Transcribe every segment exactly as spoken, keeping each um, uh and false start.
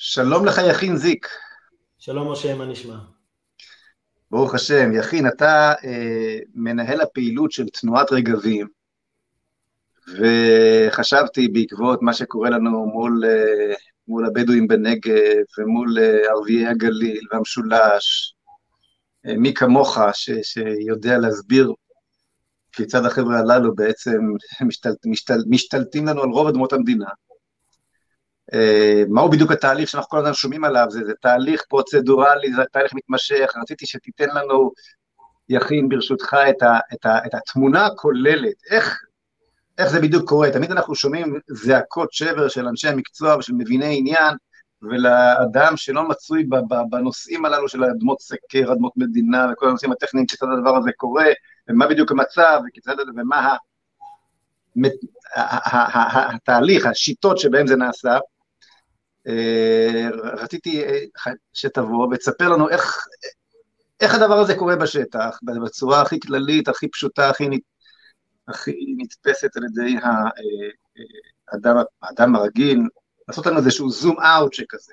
שלום לך יכין זיק. שלום משה, מה נשמע? ברוך השם. יכין, אתה אה, מנהל הפעילות של תנועת רגבים, וחשבתי בעקבות מה שקורה לנו מול, אה, מול הבדואים בנגב ומול אה, ערביי הגליל והמשולש, אה, מי כמוך ש, שיודע להסביר כיצד החבר'ה הללו בעצם משתל, משתל, משתלטים לנו על רוב אדמות המדינה. מהו בדיוק התהליך שאנחנו כל הזמן שומעים עליו? זה, זה תהליך פרוצדורלי, זה תהליך מתמשך. רציתי שתיתן לנו, יכין, ברשותך, את, ה, את, ה, את התמונה הכוללת, איך, איך זה בדיוק קורה. תמיד אנחנו שומעים זעקות שבר של אנשי המקצוע ושל מביני עניין, ולאדם שלא מצוי בנושאים הללו של אדמות סקר, אדמות מדינה, וכל הנושאים הטכניים, כיצד הדבר הזה קורה, ומה בדיוק המצב, וכיצד, ומה התהליך, השיטות שבהם זה נעשה. רציתי שתבוא ותספר לנו איך, איך הדבר הזה קורה בשטח, בצורה הכי כללית, הכי פשוטה, הכי, הכי נתפסת על ידי האדם, האדם הרגיל, לעשות לנו איזשהו זום אאוט שכזה.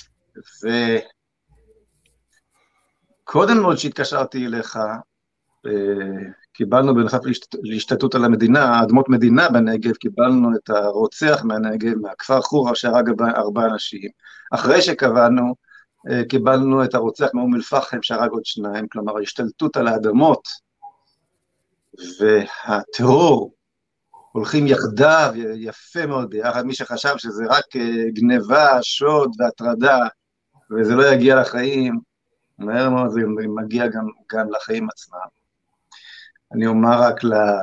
וקודם מאוד שהתקשרתי אליך, קיבלנו בנוסף להשתתות על המדינה, אדמות מדינה בנגב, קיבלנו את הרוצח מהנגב, מהכפר חורה שהרג ארבעה אנשים. אחרי שקבענו, קיבלנו את הרוצח מאום אל-פחם שהרג עוד שניים, כלומר ההשתלטות על האדמות והטרור הולכים יחדיו, יפה מאוד ביחד. מי שחשב שזה רק גניבה, שוד והטרדה, וזה לא יגיע לחיים, מהר מאוד זה מגיע גם, גם לחיים עצמם. אני אומר רק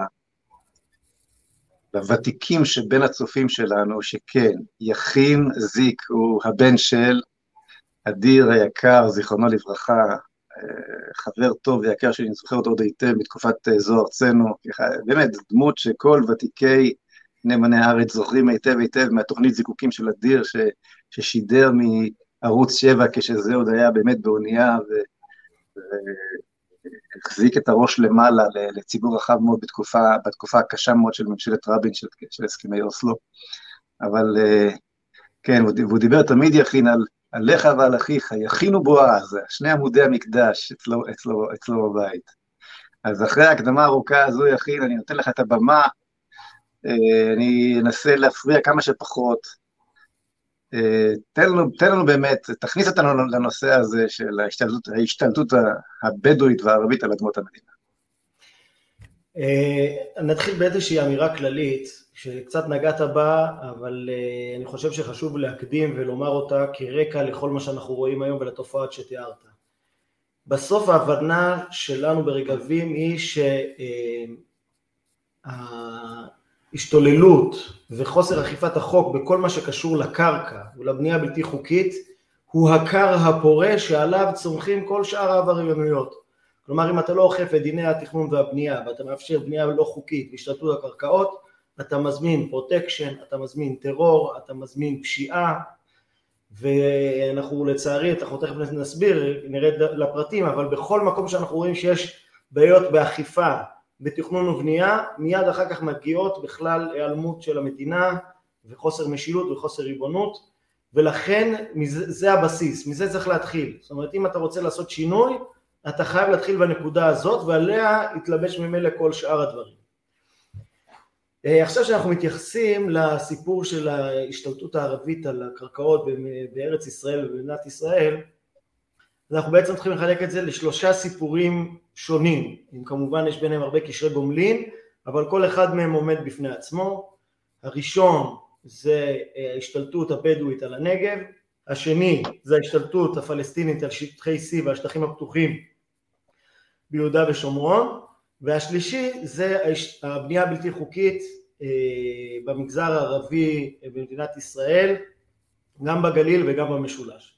לוותיקים שבין הצופים שלנו, שכן, יכין זיק הוא הבן של אדיר היקר, זיכרונו לברכה, חבר טוב ויקר שאני זוכר אותו עוד היטב מתקופת זו ארצנו, באמת דמות שכל ותיקי נאמני הארץ זוכרים היטב היטב מהתוכנית זיקוקים של אדיר, ש, ששידר מערוץ שבע כשזה עוד היה באמת באונייה, ו... ו החזיק את הראש למעלה לציבור רחב מאוד בתקופה, בתקופה הקשה מאוד של ממשלת רבין, של, של הסכמי אוסלו. אבל כן, והוא דיבר תמיד יכין על עליך ועל אחיך, יכין ובועז, שני עמודי המקדש אצלו, אצלו, אצלו בבית. אז אחרי ההקדמה הארוכה הזו, יכין, אני נותן לך את הבמה, אני אנסה להפריע כמה שפחות, תן לנו, תן לנו באמת, תכניס אותנו לנושא הזה של ההשתלטות, ההשתלטות הבדואית והערבית על אדמות המדינה. נתחיל באיזושהי אמירה כללית, שקצת נגעת בה, אבל אני חושב שחשוב להקדים ולומר אותה כרקע לכל מה שאנחנו רואים היום ולתופעות שתיארת. בסוף ההבנה שלנו ברגבים היא שההשתוללות וחוסר אכיפת החוק בכל מה שקשור לקרקע ולבנייה בלתי חוקית, הוא הכר הפורה שעליו צומחים כל שאר העבריינויות. כלומר, אם אתה לא אוכף את דיני התכנון והבנייה, ואתה מאפשר בנייה לא חוקית והשתלטות הקרקעות, אתה מזמין פרוטקשן, אתה מזמין טרור, אתה מזמין פשיעה, ואנחנו לצערי, אנחנו תכף נסביר, נרד לפרטים, אבל בכל מקום שאנחנו רואים שיש בעיות באכיפה, בתכנון ובנייה, מיד אחר כך מגיעות בכלל היעלמות של המדינה, וחוסר משילות וחוסר ריבונות, ולכן מזה, זה הבסיס, מזה צריך להתחיל. זאת אומרת, אם אתה רוצה לעשות שינוי, אתה חייב להתחיל בנקודה הזאת, ועליה יתלבש ממילא כל שאר הדברים. עכשיו שאנחנו מתייחסים לסיפור של ההשתלטות הערבית על הקרקעות בארץ ישראל ובמדינת ישראל, אנחנו בעצם צריכים לחלק את זה לשלושה סיפורים שונים. כמובן יש ביניהם הרבה קשרי גומלין, אבל כל אחד מהם עומד בפני עצמו. הראשון זה ההשתלטות הבדואית על הנגב, השני זה ההשתלטות הפלסטינית על שטחי C והשטחים הפתוחים ביהודה ושומרון, והשלישי זה הבנייה הבלתי חוקית במגזר הערבי במדינת ישראל, גם בגליל וגם במשולש.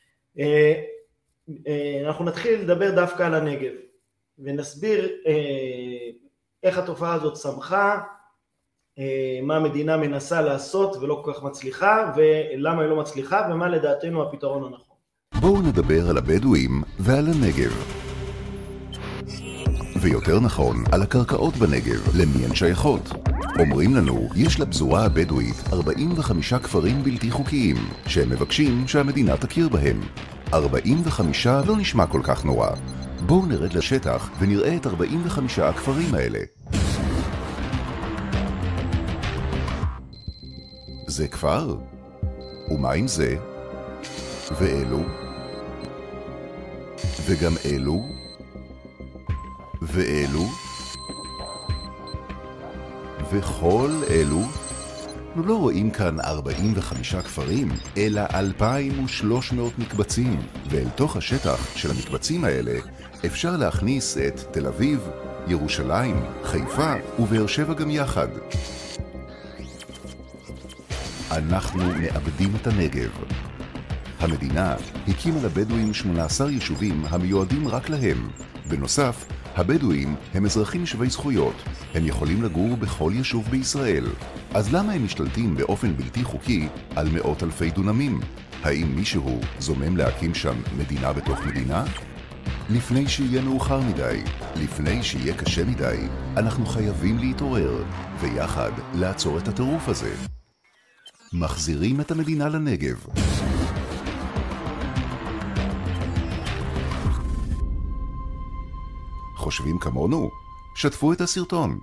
אנחנו נתחיל לדבר דווקא על הנגב, ונסביר איך התופעה הזאת צמחה, מה המדינה מנסה לעשות ולא כל כך מצליחה, ולמה היא לא מצליחה, ומה לדעתנו הפתרון הנכון. בואו נדבר על הבדואים ועל הנגב. ויותר נכון, על הקרקעות בנגב, למי הן שייכות. אומרים לנו, יש לפזורה הבדואית ארבעים וחמישה כפרים בלתי חוקיים, שהם מבקשים שהמדינה תכיר בהם. ארבעים וחמישה לא נשמע כל כך נורא. בואו נרד לשטח ונראה את ארבעים וחמישה הכפרים האלה. זה כפר? ומה עם זה? ואלו? וגם אלו? ואלו? וכל אלו? אנחנו לא רואים כאן ארבעים וחמישה כפרים, אלא אלפיים ושלוש מאות מקבצים, ואל תוך השטח של המקבצים האלה אפשר להכניס את תל אביב, ירושלים, חיפה ובאר שבע גם יחד. אנחנו מאבדים את הנגב. המדינה הקימה לבדואים שמונה עשר יישובים המיועדים רק להם. בנוסף, הבדואים הם אזרחים שווי זכויות. הם יכולים לגור בכל יישוב בישראל. אז למה הם משתלטים באופן בלתי חוקי על מאות אלפי דונמים? האם מישהו זומם להקים שם מדינה בתוך מדינה? לפני שיהיה מאוחר מדי, לפני שיהיה קשה מדי, אנחנו חייבים להתעורר, ויחד לעצור את הטירוף הזה. מחזירים את המדינה לנגב. חושבים כמונו? שתפו את הסרטון.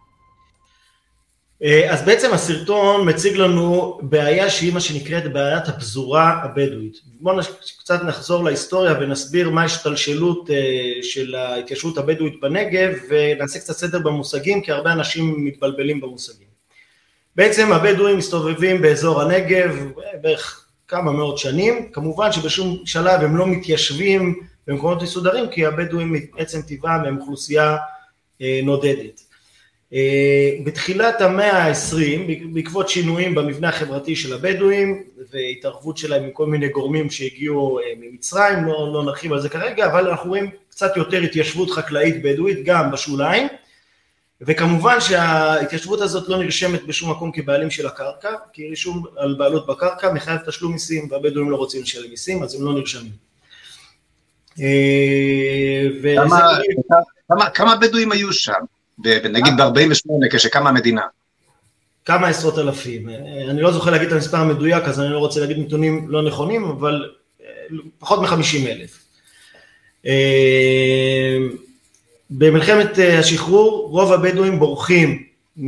אז בעצם הסרטון מציג לנו בעיה שהיא מה שנקראת בעיית הפזורה הבדואית. בואו קצת נחזור להיסטוריה ונסביר מה השתלשלות של ההתיישבות הבדואית בנגב, ונעשה קצת סדר במושגים, כי הרבה אנשים מתבלבלים במושגים. בעצם הבדואים מסתובבים באזור הנגב בערך כמה מאות שנים, כמובן שבשום שלב הם לא מתיישבים במקומות מסודרים, כי הבדואים בעצם טבעם הם אוכלוסייה נודדת. בתחילת המאה ה-עשרים, בעקבות שינויים במבנה החברתי של הבדואים, והתערבות שלהם עם כל מיני גורמים שהגיעו ממצרים, לא, לא נרחיב על זה כרגע, אבל אנחנו רואים קצת יותר התיישבות חקלאית בדואית גם בשוליים, וכמובן שההתיישבות הזאת לא נרשמת בשום מקום כבעלים של הקרקע, כי רישום על בעלות בקרקע מחייב תשלום מיסים, והבדואים לא רוצים לשלם מיסים, אז הם לא נרשמים. כמה, כמה, כמה בדואים היו שם? נגיד ב-ארבעים ושמונה כשקמה המדינה. כמה עשרות אלפים. אני לא זוכר להגיד את המספר המדויק, אז אני לא רוצה להגיד נתונים לא נכונים, אבל פחות מ-חמישים אלף. במלחמת השחרור, רוב הבדואים בורחים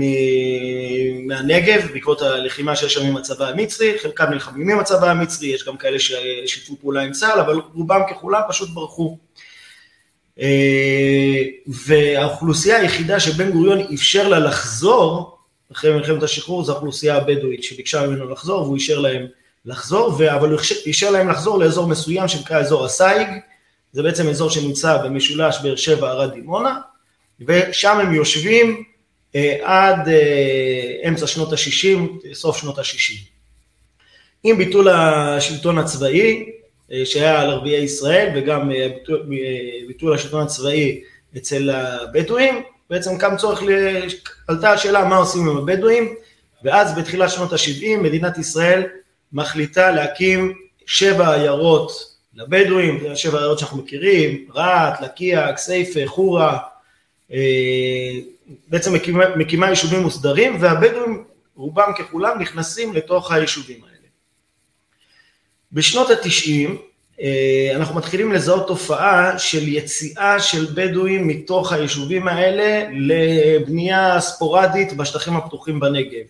מהנגב, בעקבות הלחימה שיש שם עם הצבא המצרי, חלקם נלחמים עם הצבא המצרי, יש גם כאלה ששיתפו פעולה עם צה"ל, אבל רובם ככולם פשוט ברחו. והאוכלוסייה היחידה שבן גוריון אפשר לה לחזור, אחרי מלחמת השחרור, זו האוכלוסייה הבדואית שביקשה ממנו לחזור, והוא אישר להם לחזור, אבל הוא אישר להם לחזור לאזור מסוים שנקרא אזור הסייג, זה בעצם אזור שנמצא במשולש באר שבע ערד דימונה, ושם הם יושבים עד אמצע שנות ה-שישים, סוף שנות ה-שישים. עם ביטול השלטון הצבאי, שהיה על ערביי ישראל, וגם ביטול, ביטול השלטון הצבאי אצל הבדואים, בעצם קם צורך, עלתה השאלה מה עושים עם הבדואים, ואז בתחילת שנות ה-שבעים מדינת ישראל מחליטה להקים שבע עיירות לבדואים, שבע עיירות שאנחנו מכירים, רהט, לקיה, כסייפה, חורה, בעצם מקימה, מקימה יישובים מוסדרים, והבדואים רובם ככולם נכנסים לתוך היישובים האלה. בשנות ה-תשעים אנחנו מתחילים לזהות תופעה של יציאה של בדואים מתוך היישובים האלה לבנייה ספורדית בשטחים הפתוחים בנגב.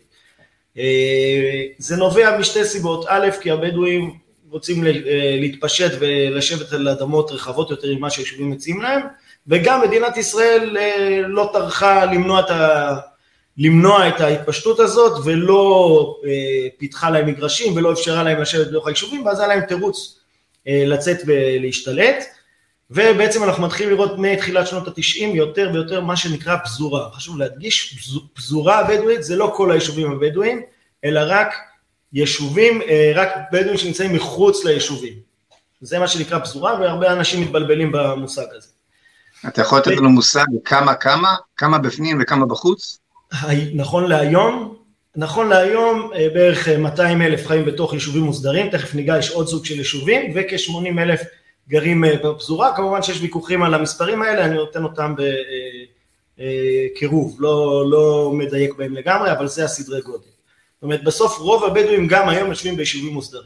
זה נובע משתי סיבות, א', כי הבדואים רוצים להתפשט ולשבת על אדמות רחבות יותר ממה שהיישובים מציעים להם, וגם מדינת ישראל לא טרחה למנוע את ה... למנוע את ההתפשטות הזאת, ולא פיתחה להם מגרשים, ולא אפשרה להם לשבת בתוך היישובים, ואז היה להם תירוץ לצאת ולהשתלט, ובעצם אנחנו מתחילים לראות מתחילת שנות ה-תשעים יותר ויותר מה שנקרא פזורה. חשוב להדגיש, פזורה הבדואית זה לא כל היישובים הבדואים, אלא רק יישובים, רק בדואים שנמצאים מחוץ ליישובים. זה מה שנקרא פזורה, והרבה אנשים מתבלבלים במושג הזה. אתה יכול לתת לנו מושג כמה, כמה, כמה בפנים וכמה בחוץ? נכון להיום, נכון להיום בערך מאתיים אלף חיים בתוך יישובים מוסדרים, תכף ניגע, יש עוד סוג של יישובים, וכ-שמונים אלף גרים בפזורה, כמובן שיש ויכוחים על המספרים האלה, אני נותן אותם קירוב, לא, לא מדייק בהם לגמרי, אבל זה הסדרי גודל. זאת אומרת, בסוף רוב הבדואים גם היום יושבים ביישובים מוסדרים.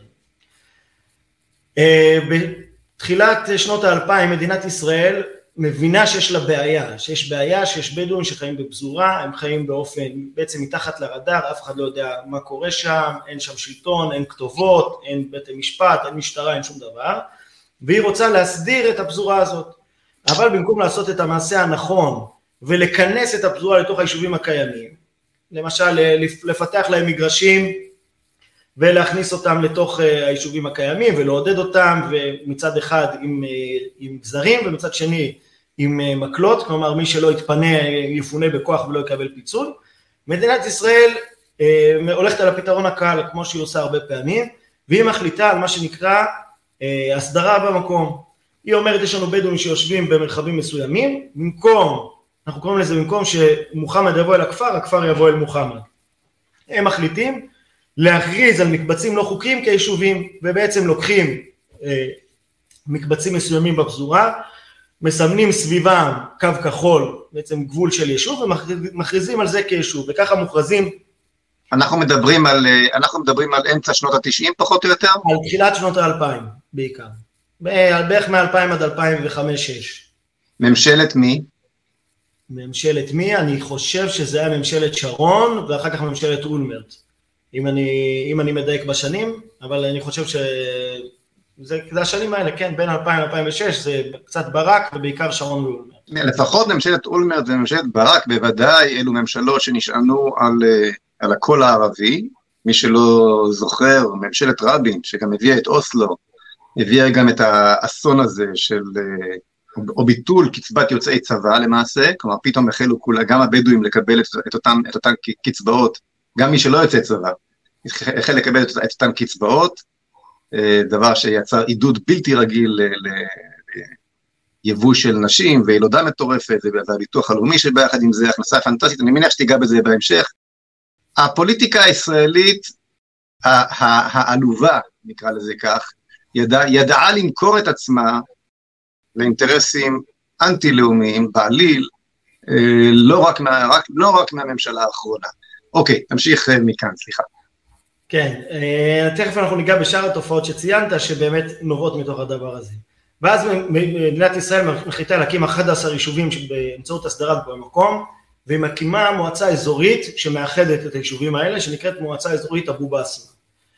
בתחילת שנות האלפיים מדינת ישראל מבינה שיש לה בעיה, שיש בעיה, שיש בדואים שחיים בפזורה, הם חיים באופן, בעצם מתחת לרדאר, אף אחד לא יודע מה קורה שם, אין שם שלטון, אין כתובות, אין בית המשפט, אין משטרה, אין שום דבר, והיא רוצה להסדיר את הפזורה הזאת, אבל במקום לעשות את המעשה הנכון, ולכנס את הפזורה לתוך היישובים הקיימים, למשל לפתח להם מגרשים, ולהכניס אותם לתוך היישובים הקיימים, ולעודד אותם, ומצד אחד עם, עם גזרים, ומצד שני עם מקלות, כלומר מי שלא יתפנה, יפונה בכוח ולא יקבל פיצול. מדינת ישראל אה, הולכת על הפתרון הקל, כמו שהיא עושה הרבה פעמים, והיא מחליטה על מה שנקרא אה, הסדרה במקום. היא אומרת, יש לנו בדואים שיושבים במרחבים מסוימים, במקום, אנחנו קוראים לזה, במקום שמוחמד יבוא אל הכפר, הכפר יבוא אל מוחמד. הם מחליטים להכריז על מקבצים לא חוקיים כיישובים, ובעצם לוקחים אה, מקבצים מסוימים בפזורה, מסמנים סביבם קו כחול, בעצם גבול של יישוב, ומכריזים על זה כיישוב, וככה מוכרזים. אנחנו מדברים על, אנחנו מדברים על אמצע שנות ה-תשעים פחות או יותר? על תחילת שנות ה-אלפיים בעיקר, בערך מ-אלפיים עד אלפיים וחמש שש. ממשלת מי? ממשלת מי? אני חושב שזה היה ממשלת שרון, ואחר כך ממשלת אולמרט, אם אני, אם אני מדייק בשנים, אבל אני חושב ש... זה, זה השנים האלה, כן, בין אלפיים עד אלפיים ושש, זה קצת ברק, ובעיקר שרון ואולמרט. לפחות ממשלת אולמרט וממשלת ברק, בוודאי, אלו ממשלות שנשענו על, על הקול הערבי, מי שלא זוכר, ממשלת רבין, שגם הביאה את אוסלו, הביאה גם את האסון הזה של, או ביטול קצבת יוצאי צבא למעשה, כלומר פתאום החלו כולה, גם הבדואים לקבל את, את, אותם, את אותן קצבאות, גם מי שלא יוצא צבא, החל לקבל את, את אותן קצבאות, דבר שיצר עידוד בלתי רגיל ליבוא של נשים, וילודה מטורפת, והביטוח הלאומי שביחד עם זה, הכנסה פנטסטית, אני מניח שתיגע בזה בהמשך. הפוליטיקה הישראלית, העלובה, נקרא לזה כך, ידע, ידעה למכור את עצמה לאינטרסים אנטי-לאומיים, בעליל, לא רק, מה, רק, לא רק מהממשלה האחרונה. אוקיי, תמשיך מכאן, סליחה. כן, תכף אנחנו ניגע בשאר התופעות שציינת, שבאמת נובעות מתוך הדבר הזה. ואז מדינת ישראל מחליטה להקים אחד עשר יישובים באמצעות הסדרה במקום, והיא מקימה מועצה אזורית שמאחדת את היישובים האלה, שנקראת מועצה אזורית אבו בסמה.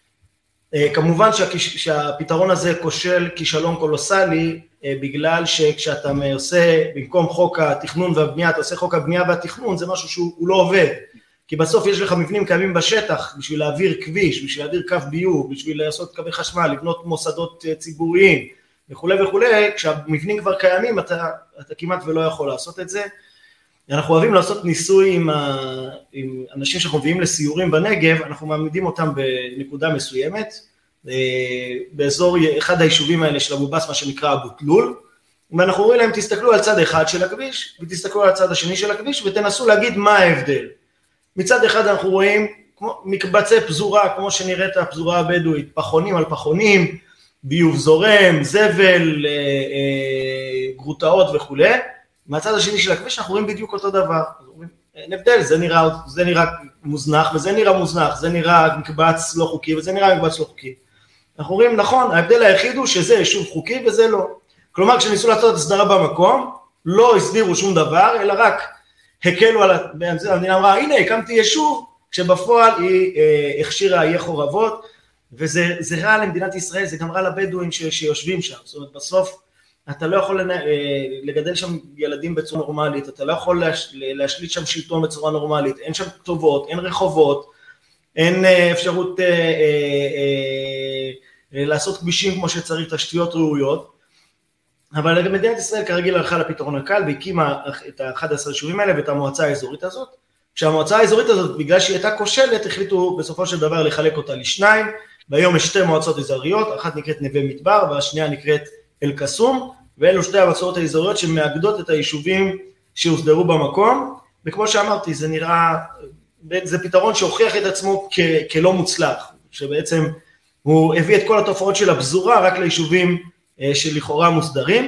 כמובן שהפתרון הזה כושל כישלון קולוסלי, בגלל שכשאתה עושה, במקום חוק התכנון והבנייה, אתה עושה חוק הבנייה והתכנון, זה משהו שהוא לא עובד. כי בסוף יש לך מבנים קיימים בשטח, בשביל להעביר כביש, בשביל להעביר קו ביוב, בשביל לעשות קווי חשמל, לבנות מוסדות ציבוריים, וכו' וכו', כשהמבנים כבר קיימים, אתה, אתה כמעט ולא יכול לעשות את זה. אנחנו אוהבים לעשות ניסוי עם, ה, עם אנשים שאנחנו מביאים לסיורים בנגב, אנחנו מעמידים אותם בנקודה מסוימת, באזור אחד היישובים האלה של אבו בסמה שנקרא אבו תלול, ואנחנו רואים להם, תסתכלו על צד אחד של הכביש, ותסתכלו על הצד השני של הכביש, ותנסו להגיד מה ההבדל. מצד אחד אנחנו רואים כמו מקבצי פזורה, כמו שנראית הפזורה הבדואית, פחונים על פחונים, ביוב זורם, זבל, אה, אה, גרוטאות וכו'. מהצד השני של הכביש אנחנו רואים בדיוק אותו דבר. אין הבדל, זה נראה, זה נראה מוזנח וזה נראה מוזנח, זה נראה מקבץ לא חוקי וזה נראה מקבץ לא חוקי. אנחנו רואים, נכון, ההבדל היחיד הוא שזה יישוב חוקי וזה לא. כלומר, כשניסו לעשות הסדרה במקום, לא הסדירו שום דבר, אלא רק הקלו על המדינה, אמרה, הנה, הקמתי יישוב, כשבפועל היא אה, הכשירה עיי חורבות, וזה רע למדינת ישראל, זה גם רע לבדואים ש, שיושבים שם, זאת אומרת, בסוף אתה לא יכול לנ... אה, לגדל שם ילדים בצורה נורמלית, אתה לא יכול להש... להשליט שם שלטון בצורה נורמלית, אין שם כתובות, אין רחובות, אין אה, אפשרות אה, אה, אה, לעשות כבישים כמו שצריך, תשתיות ראויות, אבל מדינת ישראל כרגיל הלכה לפתרון הקל, והקימה את ה-אחד עשר יישובים האלה ואת המועצה האזורית הזאת, כשהמועצה האזורית הזאת, בגלל שהיא הייתה כושלת, החליטו בסופו של דבר לחלק אותה לשניים, והיום יש שתי מועצות אזוריות, אחת נקראת נווה מדבר, והשנייה נקראת אל קסום, ואלו שתי המועצות האזוריות שמאגדות את היישובים שהוסדרו במקום, וכמו שאמרתי, זה נראה, זה פתרון שהוכיח את עצמו כ- כלא מוצלח, שבעצם הוא הביא את כל התופעות של הפזורה רק ליישובים שלכאורה מוסדרים,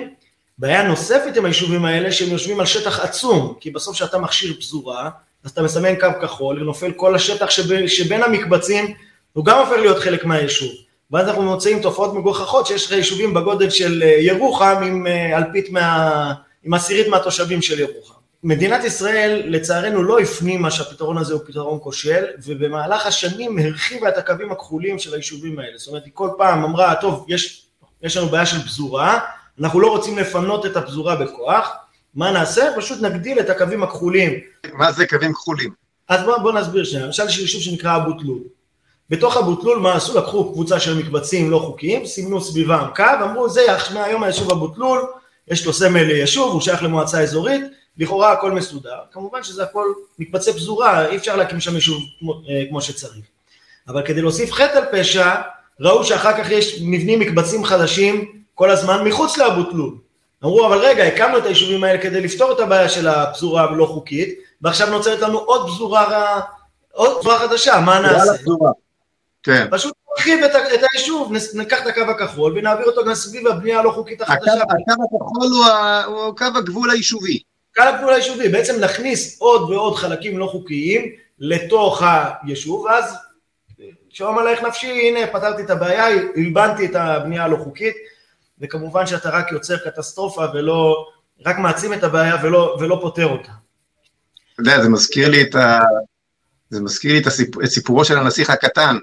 בעיה נוספת עם היישובים האלה, שהם יושבים על שטח עצום, כי בסוף שאתה מכשיר פזורה, אז אתה מסמן קו כחול, ונופל כל השטח שבין, שבין המקבצים, הוא גם הופך להיות חלק מהיישוב. ואז אנחנו מוצאים תופעות מגוחכות, שיש לך יישובים בגודל של ירוחם, עם אלפית מה, עם עשירית מהתושבים של ירוחם. מדינת ישראל, לצערנו, לא הפנימה שהפתרון הזה הוא פתרון כושל, ובמהלך השנים הרחיבה את הקווים הכחולים של היישובים האלה. זאת אומרת, היא כל פעם אמרה, טוב, יש, יש לנו בעיה של פזורה, אנחנו לא רוצים לפנות את הפזורה בכוח, מה נעשה? פשוט נגדיל את הקווים הכחולים. מה זה קווים כחולים? אז בוא, בוא נסביר שנייה. למשל, יש יישוב שנקרא אבו תלול. בתוך אבו תלול, מה עשו? לקחו קבוצה של מקבצים לא חוקיים, סימנו סביבם קו, אמרו, זה מהיום היישוב אבו תלול, יש לו סמל יישוב, הוא שייך למועצה אזורית, לכאורה הכל מסודר. כמובן שזה הכל מקבצי פזורה, אי אפשר להקים שם יישוב כמו, כמו שצריך. אבל כדי להוסיף חטא על פשע, ראו שאחר כך יש מבנים מקבצים חדשים כל הזמן מחוץ לאבו תלול. אמרו, אבל רגע, הקמנו את היישובים האלה כדי לפתור את הבעיה של הפזורה הלא חוקית, ועכשיו נוצרת לנו עוד פזורה, עוד פזורה חדשה, מה נעשה? כן. פשוט נרחיב את, את היישוב, ניקח את הקו הכחול ונעביר אותו גם סביב הבנייה הלא חוקית החדשה. הקו, הקו הכחול הוא, הוא קו הגבול היישובי. קו הגבול היישובי, בעצם נכניס עוד ועוד חלקים לא חוקיים לתוך היישוב, ואז שואם עלייך נפשי, הנה פתרתי את הבעיה, הלבנתי את הבנייה הלא חוקית, וכמובן שאתה רק יוצר קטסטרופה ולא, רק מעצים את הבעיה ולא, ולא פותר אותה. אתה יודע, זה מזכיר לי את, ה... זה מזכיר לי את, הסיפור, את סיפורו של הנסיך הקטן,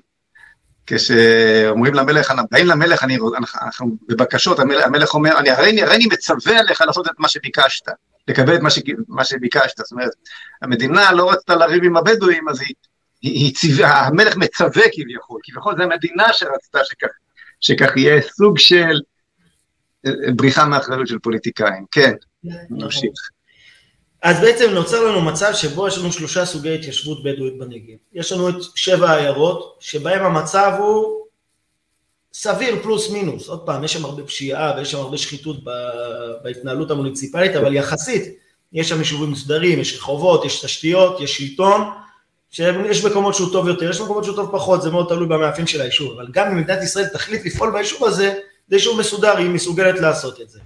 כשאומרים למלך, באים למלך, אני, אנחנו בבקשות, המלך, המלך אומר, אני הרי, הרי אני מצווה עליך לעשות את מה שביקשת, לקבל את מה, ש, מה שביקשת, זאת אומרת, המדינה לא רצתה לריב עם הבדואים, אז היא, היא, היא ציווה, המלך מצווה כביכול, כביכול זה המדינה שרצתה שכך, שכך יהיה סוג של בריחה מאחריות של פוליטיקאים, כן, נמשיך. אז בעצם נוצר לנו מצב שבו יש לנו שלושה סוגי התיישבות בדואית בנגב. יש לנו את שבע העיירות, שבהם המצב הוא סביר פלוס מינוס. עוד פעם, יש שם הרבה פשיעה ויש שם הרבה שחיתות בהתנהלות המוניציפלית, אבל יחסית יש שם יישובים מסודרים, יש רחובות, יש תשתיות, יש שלטון, שיש מקומות שהוא טוב יותר, יש מקומות שהוא טוב פחות, זה מאוד תלוי במאפין של היישוב, אבל גם אם מדינת ישראל תחליט לפעול ביישוב הזה, זה יישוב מסודר, היא מסוגלת לעשות את זה.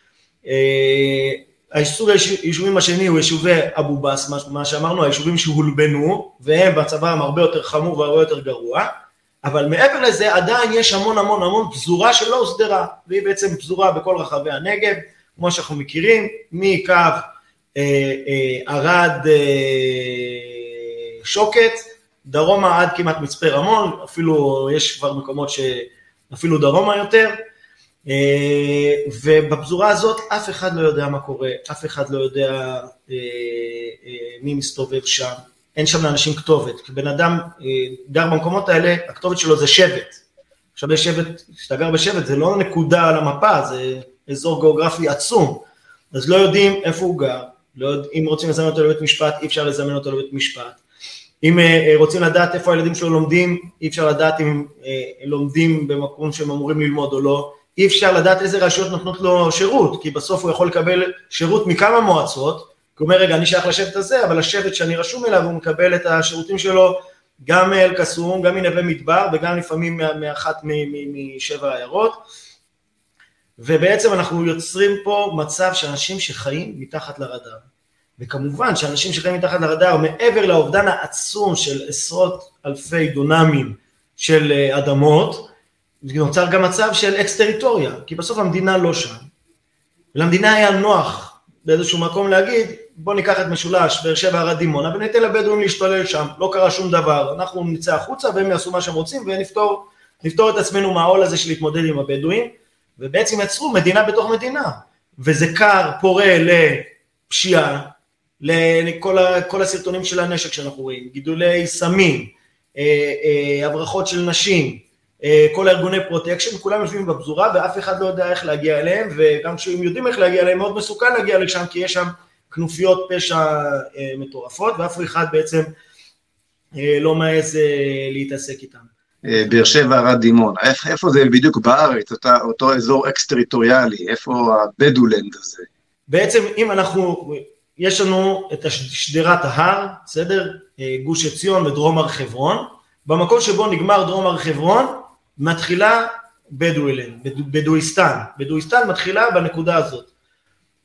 הסוג היישובים השני הוא יישובי אבו בס, מה שאמרנו, היישובים שהולבנו, והם בצבם הרבה יותר חמור והרבה יותר גרוע, אבל מעבר לזה עדיין יש המון המון המון פזורה שלא הוסדרה, והיא בעצם פזורה בכל רחבי הנגב, כמו שאנחנו מכירים, מקו ערד שוקת, דרומה עד כמעט מצפה רמון, אפילו יש כבר מקומות שאפילו דרומה יותר, ובפזורה הזאת אף אחד לא יודע מה קורה, אף אחד לא יודע מי מסתובב שם, אין שם לאנשים כתובת, כי בן אדם גר במקומות האלה, הכתובת שלו זה שבט, עכשיו יש שבט, כשאתה גר בשבט זה לא נקודה על המפה, זה אזור גיאוגרפי עצום, אז לא יודעים איפה הוא גר, לא יודע, אם רוצים לזמן אותו לבית משפט, אי אפשר לזמן אותו לבית משפט, אם רוצים לדעת איפה הילדים שלו לומדים, אי אפשר לדעת אם הם לומדים במקום שהם אמורים ללמוד או לא, אי אפשר לדעת איזה רשויות נותנות לו שירות, כי בסוף הוא יכול לקבל שירות מכמה מועצות, כי הוא אומר, רגע, אני שייך לשבט הזה, אבל השבט שאני רשום אליו, הוא מקבל את השירותים שלו, גם מאל קסום, גם מנווה מדבר, וגם לפעמים מאחת משבע העיירות, ובעצם אנחנו יוצרים פה מצב שאנשים שחיים מתחת לרדאר, וכמובן שאנשים שחיים מתחת לרדאר, מעבר לאובדן העצום של עשרות אלפי דונמים של אדמות, נוצר גם מצב של אקס-טריטוריה, כי בסוף המדינה לא שם, ולמדינה היה נוח באיזשהו מקום להגיד, בוא ניקח את משולש, באר שבע ערד דימונה, וניתן לבדואים להשתולל שם, לא קרה שום דבר, אנחנו נצא החוצה, והם יעשו מה שהם רוצים, ונפתור נפתור את עצמנו מהעול הזה של להתמודד עם הבדואים, ובעצם יצרו מדינה בתוך מדינה, וזה קר, פורה לפשיעה, לכל כל הסרטונים של הנשק שאנחנו רואים, גידולי סמים, הברחות של נשים, כל הארגוני פרוטקשן, כולם יושבים בפזורה, ואף אחד לא יודע איך להגיע אליהם, וגם כשהם יודעים איך להגיע אליהם, מאוד מסוכן להגיע לשם, כי יש שם כנופיות פשע מטורפות, ואף אחד בעצם לא מעז להתעסק איתם. באר שבע ערד דימונה, איפה זה בדיוק בארץ, אותה, אותו אזור אקס-טריטוריאלי, איפה הבדולנד הזה? בעצם אם אנחנו, יש לנו את שדרת ההר, בסדר? גוש עציון ודרום הר חברון, במקום שבו נגמר דרום הר חברון, מתחילה בדואילנד, בדואיסטן, בדואיסטן מתחילה בנקודה הזאת.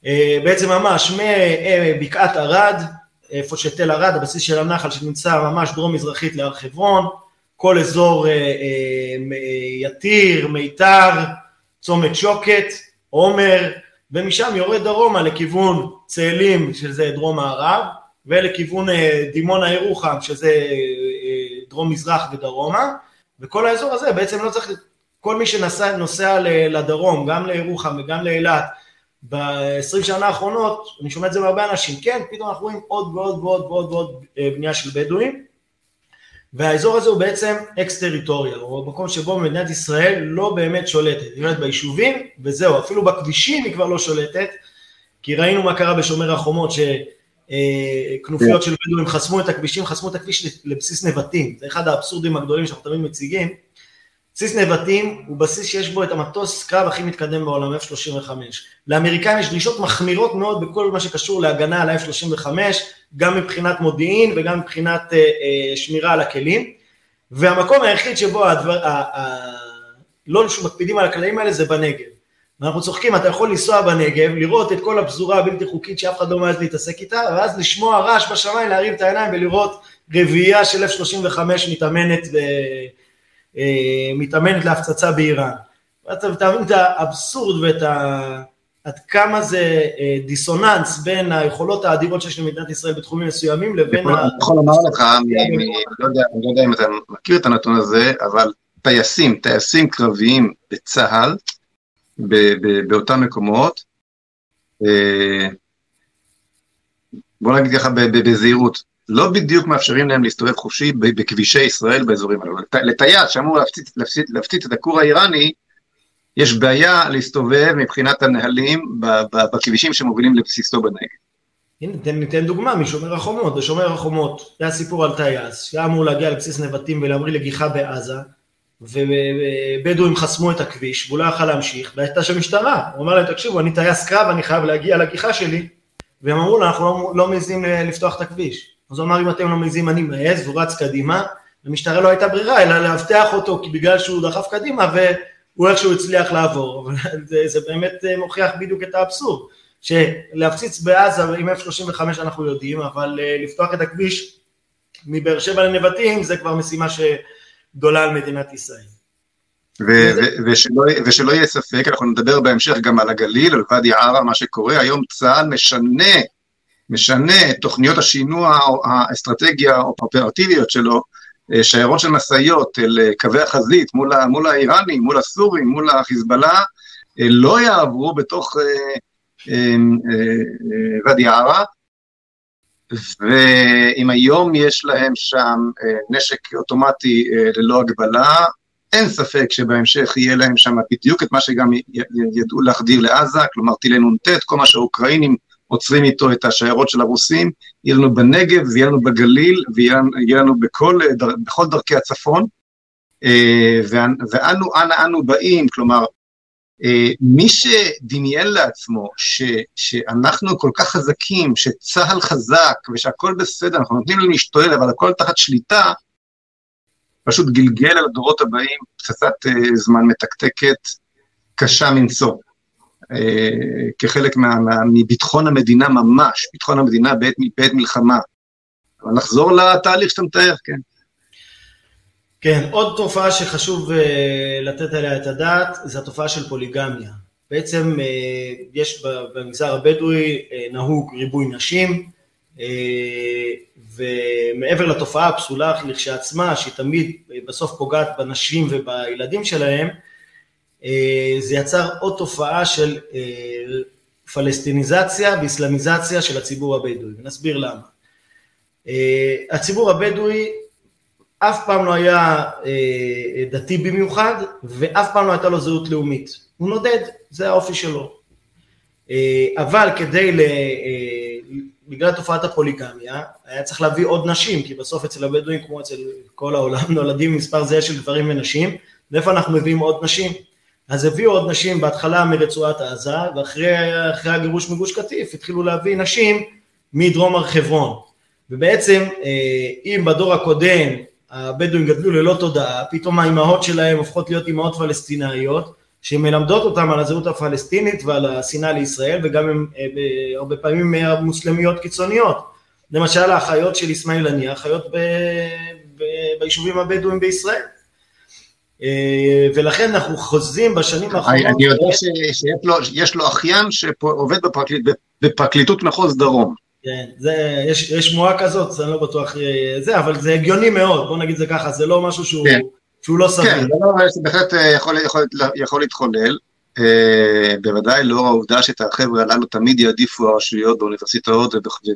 בעצם ממש מבקעת ערד, איפה שתל ערד, הבסיס של הנחל שנמצא ממש דרום מזרחית להר חברון, כל אזור יתיר, מיתר, צומת שוקת, עומר, ומשם יורד דרומה לכיוון צאלים, שזה דרום מערב, ולכיוון דימונה ירוחם, שזה דרום מזרח ודרומה, וכל האזור הזה בעצם לא צריך, כל מי שנוסע נוסע לדרום, גם לירוחם וגם לאילת, ב-עשרים שנה האחרונות, אני שומע את זה מהרבה אנשים, כן, פתאום אנחנו רואים עוד ועוד ועוד ועוד ועוד בנייה של בדואים, והאזור הזה הוא בעצם אקס-טריטוריה, או מקום שבו מדינת ישראל לא באמת שולטת, היא שולטת ביישובים, וזהו, אפילו בכבישים היא כבר לא שולטת, כי ראינו מה קרה בשומר החומות, שכנופיות של בדואים חסמו את הכבישים, חסמו את הכביש לבסיס נבטים, זה אחד האבסורדים הגדולים שאנחנו תמיד מציגים, בסיס נבטים הוא בסיס שיש בו את המטוס קרב הכי מתקדם בעולם, אף שלושים וחמש. לאמריקאים יש דרישות מחמירות מאוד בכל מה שקשור להגנה על אף שלושים וחמש, גם מבחינת מודיעין וגם מבחינת אה, אה, שמירה על הכלים, והמקום היחיד שבו הדבר, ה, ה, לא שמקפידים על הכללים האלה זה בנגב. ואנחנו צוחקים, אתה יכול לנסוע בנגב, לראות את כל הפזורה הבלתי חוקית שאף אחד לא מעז להתעסק איתה, ואז לשמוע רעש בשמיים, להרים את העיניים ולראות רביעייה של אף שלושים וחמש מתאמנת ו... מתאמנת להפצצה באיראן. ואתה תבין את האבסורד ואת ה... עד כמה זה דיסוננס בין היכולות האדירות שיש למדינת ישראל בתחומים מסוימים לבין... אני יכול לומר לך, אני לא יודע אם אתה מכיר את הנתון הזה, אבל טייסים, טייסים קרביים בצה"ל, באותם מקומות, בוא נגיד ככה בזהירות, לא בדיוק מאפשרים להם להסתובב חופשי בכבישי ישראל באזורים האלו. לטייס שאמור להפציץ, להפציץ, להפציץ את הכור האיראני, יש בעיה להסתובב מבחינת הנהלים בכבישים שמובילים לבסיסו בנגב. הנה, ניתן דוגמה משומר החומות. בשומר החומות היה סיפור על טייס, שהיה אמור להגיע לבסיס נבטים ולהמריא לגיחה בעזה, ובדואים חסמו את הכביש, והוא לא יכל להמשיך, והייתה שם משטרה. הוא אמר להם, תקשיבו, אני טייס קרב, אני חייב להגיע לגיחה שלי, והם אמרו לה, אנחנו לא, לא מעזים לפתוח את הכביש. אז הוא אמר, אם אתם לא מעזים, אני מעז, והוא רץ קדימה, למשטרה לא הייתה ברירה, אלא להבטח אותו, כי בגלל שהוא דחף קדימה, והוא איכשהו הצליח לעבור. זה, זה באמת מוכיח בדיוק את האבסורד, שלהפציץ בעזה עם אף שלושים וחמש אנחנו יודעים, אבל לפתוח את הכביש מבאר שבע לנבטים, זה כבר משימה שגדולה על מדינת ישראל. ושלא, ושלא יהיה ספק, אנחנו נדבר בהמשך גם על הגליל, על ואדי ערה, מה שקורה, היום צה"ל משנה, משנה את תוכניות השינוע, האסטרטגיה האופרטיביות שלו, שיירות של מסעיות אל קווי החזית, מול, מול האיראנים, מול הסורים, מול החיזבאללה, לא יעברו בתוך ואדי ערה, ואם היום יש להם שם נשק אוטומטי ללא הגבלה, אין ספק שבהמשך יהיה להם שם בדיוק את מה שגם ידעו להחדיר לעזה, כלומר טילי נונטט, כל מה שהאוקראינים עוצרים איתו את השיירות של הרוסים, יהיה לנו בנגב, ויהיה לנו בגליל, ויהיה לנו בכל, בכל דרכי הצפון, ואנו, אנה אנו באים, כלומר, מי שדמיין לעצמו ש, שאנחנו כל כך חזקים, שצהל חזק, ושהכל בסדר, אנחנו נותנים להם להשתולל, אבל הכל תחת שליטה, פשוט גלגל על הדורות הבאים, פצצת זמן מתקתקת, קשה מנשוא, כחלק מה, מה, מביטחון המדינה ממש, ביטחון המדינה בעת, בעת מלחמה. אבל נחזור לתהליך שאתה מתאר, כן. כן, עוד תופעה שחשוב לתת עליה את הדעת, זה התופעה של פוליגמיה. בעצם יש במגזר הבדואי נהוג ריבוי נשים, ומעבר לתופעה הפסולה לכשעצמה, שהיא תמיד בסוף פוגעת בנשים ובילדים שלהם, זה יצר עוד תופעה של פלסטיניזציה ואסלאמיזציה של הציבור הבדואי. נסביר למה. הציבור הבדואי אף פעם לא היה דתי במיוחד, ואף פעם לא הייתה לו זהות לאומית. הוא נודד, זה האופי שלו. אבל כדי ל... בגלל תופעת הפוליגמיה, היה צריך להביא עוד נשים, כי בסוף אצל הבדואים, כמו אצל כל העולם, נולדים מספר זהה של גברים ונשים, ואיפה אנחנו מביאים עוד נשים? אז הביאו עוד נשים בהתחלה מרצועת עזה, ואחרי אחרי הגירוש מגוש קטיף, התחילו להביא נשים מדרום הר חברון. ובעצם, אם בדור הקודם, הבדואים גדלו ללא תודעה, פתאום האימהות שלהם הופכות להיות אימהות פלסטינאיות, שמלמדות אותם על הזהות הפלסטינית ועל השנאה לישראל, וגם הם הרבה פעמים מוסלמיות קיצוניות. למשל, האחיות של אסמאעיל הנייה, אחיות ב... ב... ביישובים הבדואים בישראל. ולכן אנחנו חוזים בשנים האחרונות. אני יודע שיש לו אחיין שעובד בפרקליטות מחוז דרום. כן, זה, יש, יש שמועה כזאת, אני לא בטוח זה, אבל זה הגיוני מאוד, בוא נגיד זה ככה, זה לא משהו שהוא, כן. שהוא לא סביר. כן, זה לא, בהחלט יכול, יכול, יכול להתחולל, בוודאי לאור העובדה שאת החבר'ה הללו תמיד יעדיפו הרשויות באוניברסיטאות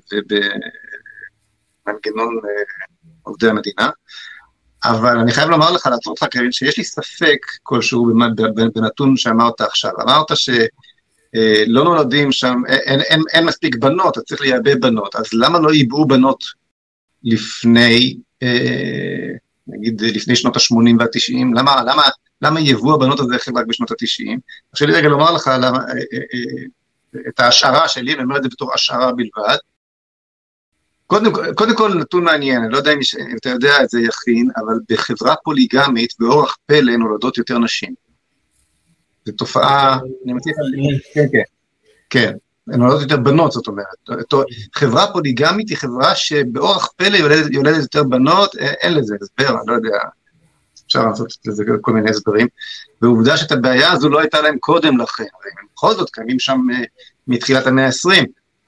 ובמנגנון עובדי המדינה, אבל אני חייב לומר לך, לעצור אותך קרין, שיש לי ספק כלשהו בנתון שאמרת עכשיו, אמרת ש... לא נולדים שם, אין, אין, אין מספיק בנות, אז צריך לייבא בנות, אז למה לא ייבאו בנות לפני, אה, נגיד, לפני שנות ה-שמונים וה-תשעים, למה, למה, למה יבוא הבנות הזה רק בשנות ה-תשעים? עכשיו לי רגע לומר לך, למה, אה, אה, את ההשערה שלי, אני אומר את זה בתור השערה בלבד, קודם, קודם כל נתון מעניין, אני לא יודע אם, אם אתה יודע את זה יכין, אבל בחברה פוליגמית, באורח פלא נולדות יותר נשים. זו תופעה, אני מציע, כן, כן, כן, הן נולדות יותר בנות, זאת אומרת, חברה פוליגמית היא חברה שבאורח פלא יולדת יותר בנות, אין לזה הסבר, אני לא יודע, אפשר לעשות לזה כל מיני הסברים, ועובדה שאת הבעיה הזו לא הייתה להם קודם לכן, בכל זאת קיימים שם מתחילת המאה ה-עשרים.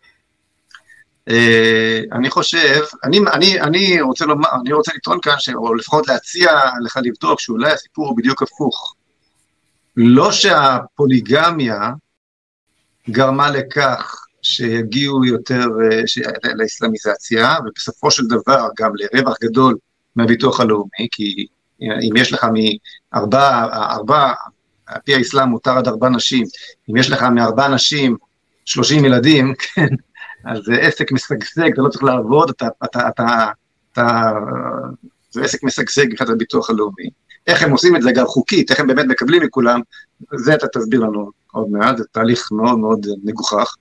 אני חושב, אני, אני, אני רוצה לומר, אני רוצה לטעון כאן, או לפחות להציע לך לבדוק, שאולי הסיפור הוא בדיוק הפוך, לא שהפוליגמיה גרמה לכך שיגיעו יותר לאסלאמיזציה, ובסופו של דבר גם לרווח גדול מהביטוח הלאומי, כי אם יש לך מארבע, ארבע, על פי האסלאם מותר עד ארבע נשים, אם יש לך מארבע נשים, שלושים ילדים, כן, אז זה עסק משגשג, אתה לא צריך לעבוד, אתה, אתה, אתה, אתה, זה עסק משגשג מבחינת הביטוח הלאומי. איך הם עושים את זה גם חוקית, איך הם באמת מקבלים מכולם, זה אתה תסביר לנו עוד מעט, זה תהליך מאוד מאוד מגוחך,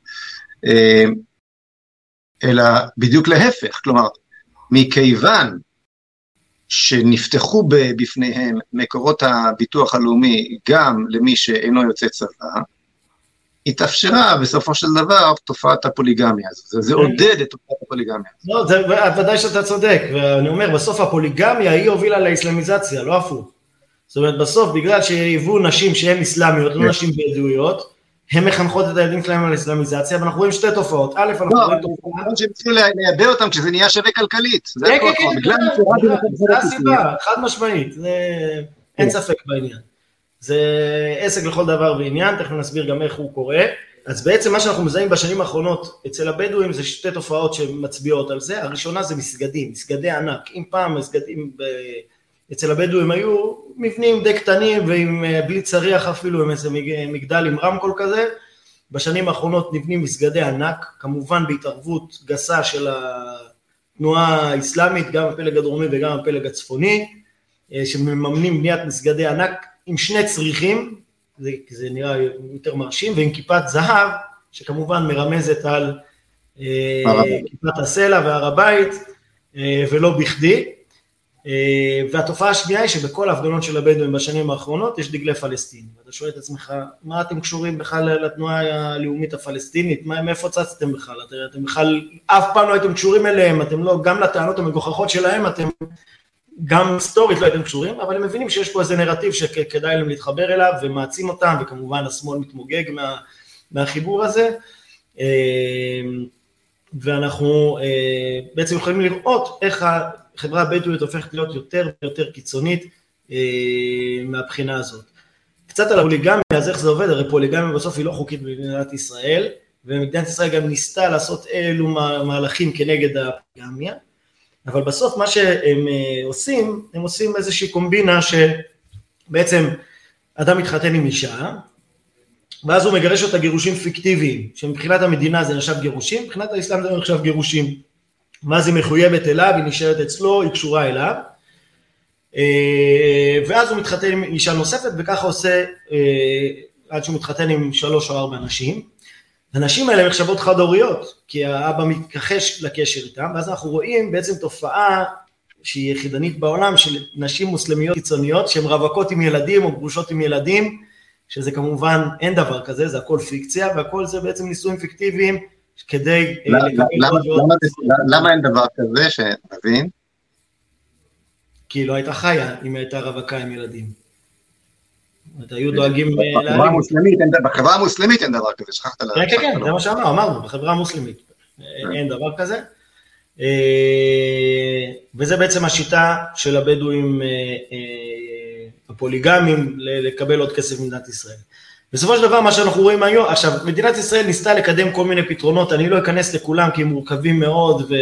אלא בדיוק להפך, כלומר, מכיוון שנפתחו בפניהם מקורות הביטוח הלאומי גם למי שאינו יוצא צבא, התאפשרה בסופו של דבר תופעת הפוליגמיה, זה, זה עודד את תופעת הפוליגמיה. לא, זה ודאי שאתה צודק, ואני אומר, בסוף הפוליגמיה היא הובילה לאסלאמיזציה, לא הפוך. זאת אומרת, בסוף, בגלל שהיוו נשים שהן אסלאמיות, לא נשים בדואיות, הן מחנכות את הילדים שלהם על אסלאמיזציה, ואנחנו רואים שתי תופעות. א', אנחנו רואים תופעה... לא, שהם צריכים לייבא אותם כשזה נהיה שווה כלכלית. כן, כן, כן, זה הסיבה, חד משמעית, אין ספק בעניין. זה עסק לכל דבר ועניין, תכף נסביר גם איך הוא קורה. אז בעצם מה שאנחנו מזהים בשנים האחרונות אצל הבדואים זה שתי תופעות שמצביעות על זה. הראשונה זה מסגדים, מסגדי ענק. אם פעם מסגדים ב... אצל הבדואים היו מבנים די קטנים ועם בלי צריח אפילו, עם איזה מגדל עם רמקול כזה. בשנים האחרונות נבנים מסגדי ענק, כמובן בהתערבות גסה של התנועה האסלאמית, גם הפלג הדרומי וגם הפלג הצפוני, שמממנים בניית מסגדי ענק עם שני צריכים, זה, זה נראה יותר מרשים, ועם כיפת זהב, שכמובן מרמזת על אה, כיפת הסלע והר הבית, אה, ולא בכדי. אה, והתופעה השנייה היא שבכל ההפגנות של הבדואים בשנים האחרונות יש דגלי פלסטין. ואתה שואל את עצמך, מה אתם קשורים בכלל לתנועה הלאומית הפלסטינית? מה, מאיפה צצתם בכלל? אתם, אתם בכלל אף פעם לא הייתם קשורים אליהם, אתם לא, גם לטענות המגוחכות שלהם, אתם... גם היסטורית לא הייתם קשורים, אבל הם מבינים שיש פה איזה נרטיב שכדאי להם להתחבר אליו, ומעצים אותם, וכמובן השמאל מתמוגג מה, מהחיבור הזה, ואנחנו בעצם יכולים לראות איך החברה הבדואית הופכת להיות יותר ויותר קיצונית מהבחינה הזאת. קצת על הפוליגמיה, אז איך זה עובד, הרי פוליגמיה בסוף היא לא חוקית במדינת ישראל, ומדינת ישראל גם ניסתה לעשות אילו מהלכים כנגד הפוליגמיה, אבל בסוף מה שהם עושים, הם עושים איזושהי קומבינה שבעצם אדם מתחתן עם אישה, ואז הוא מגרש אותה גירושים פיקטיביים, שמבחינת המדינה זה נחשב גירושים, מבחינת האסלאם זה נחשב גירושים. ואז היא מחויבת אליו, היא נשארת אצלו, היא קשורה אליו, ואז הוא מתחתן עם אישה נוספת, וככה עושה עד שהוא מתחתן עם שלוש או ארבע נשים, הנשים האלה מחשבות חד-הוריות, כי האבא מתכחש לקשר איתם, ואז אנחנו רואים בעצם תופעה שהיא יחידנית בעולם, של נשים מוסלמיות קיצוניות, שהן רווקות עם ילדים או גרושות עם ילדים, שזה כמובן אין דבר כזה, זה הכל פיקציה, והכל זה בעצם ניסויים פיקטיביים, כדי... למה אין דבר כזה שנבין? כי לא הייתה חיה אם הייתה רווקה עם ילדים. היו דואגים... בחברה המוסלמית אין דבר כזה, שכחת לה... כן, כן, זה מה שאמרנו, אמרנו, בחברה המוסלמית אין דבר כזה. וזה בעצם השיטה של הבדואים הפוליגמיים לקבל עוד כסף במדינת ישראל. בסופו של דבר מה שאנחנו רואים היום, עכשיו מדינת ישראל ניסתה לקדם כל מיני פתרונות, אני לא אכנס לכולם כי הם מורכבים מאוד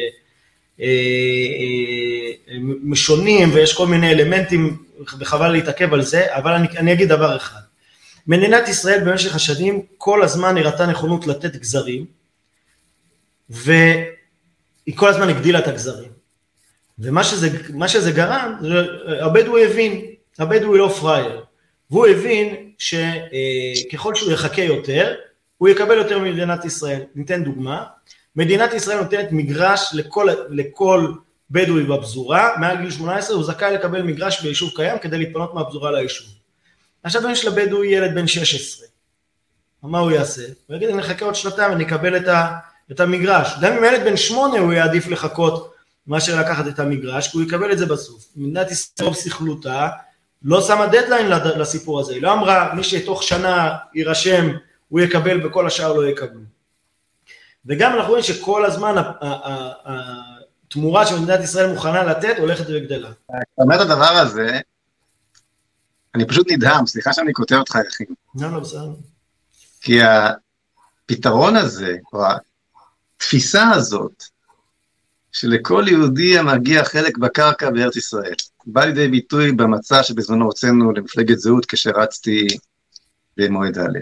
ומשונים ויש כל מיני אלמנטים וחבל להתעכב על זה, אבל אני, אני אגיד דבר אחד. מדינת ישראל במשך השנים כל הזמן הראתה נכונות לתת גזרים, והיא כל הזמן הגדילה את הגזרים. ומה שזה, מה שזה גרם, הבדואי הבין, הבדואי לא פרייר, והוא הבין שככל שהוא יחכה יותר, הוא יקבל יותר ממדינת ישראל. ניתן דוגמה, מדינת ישראל נותנת מגרש לכל, לכל בדואי בפזורה, מעל גיל שמונה עשרה הוא זכאי לקבל מגרש ביישוב קיים, כדי להתפנות מהפזורה ליישוב. עכשיו יש לבדואי ילד בן שש עשרה, מה הוא יעשה? הוא יגיד, אני אחכה עוד שנתיים, אני אקבל את, ה, את המגרש. גם אם ילד בן שמונה הוא יעדיף לחכות מאשר לקחת את המגרש, כי הוא יקבל את זה בסוף. מדינת ישראל בסכלותה, לא שמה דדליין לסיפור הזה, היא לא אמרה, מי שתוך שנה יירשם, הוא יקבל וכל השאר לא יקבלו. וגם אנחנו רואים שכל הזמן התמורה שמדינת ישראל מוכנה לתת, הולכת וגדלה. אתה אומר את הדבר הזה, אני פשוט נדהם, סליחה שאני כותב אותך, אחי. לא, לא, בסדר. כי הפתרון הזה, או התפיסה הזאת, שלכל יהודי המגיע חלק בקרקע בארץ ישראל, בא לידי ביטוי במצע שבזמנו הוצאנו למפלגת זהות כשרצתי במועד א'.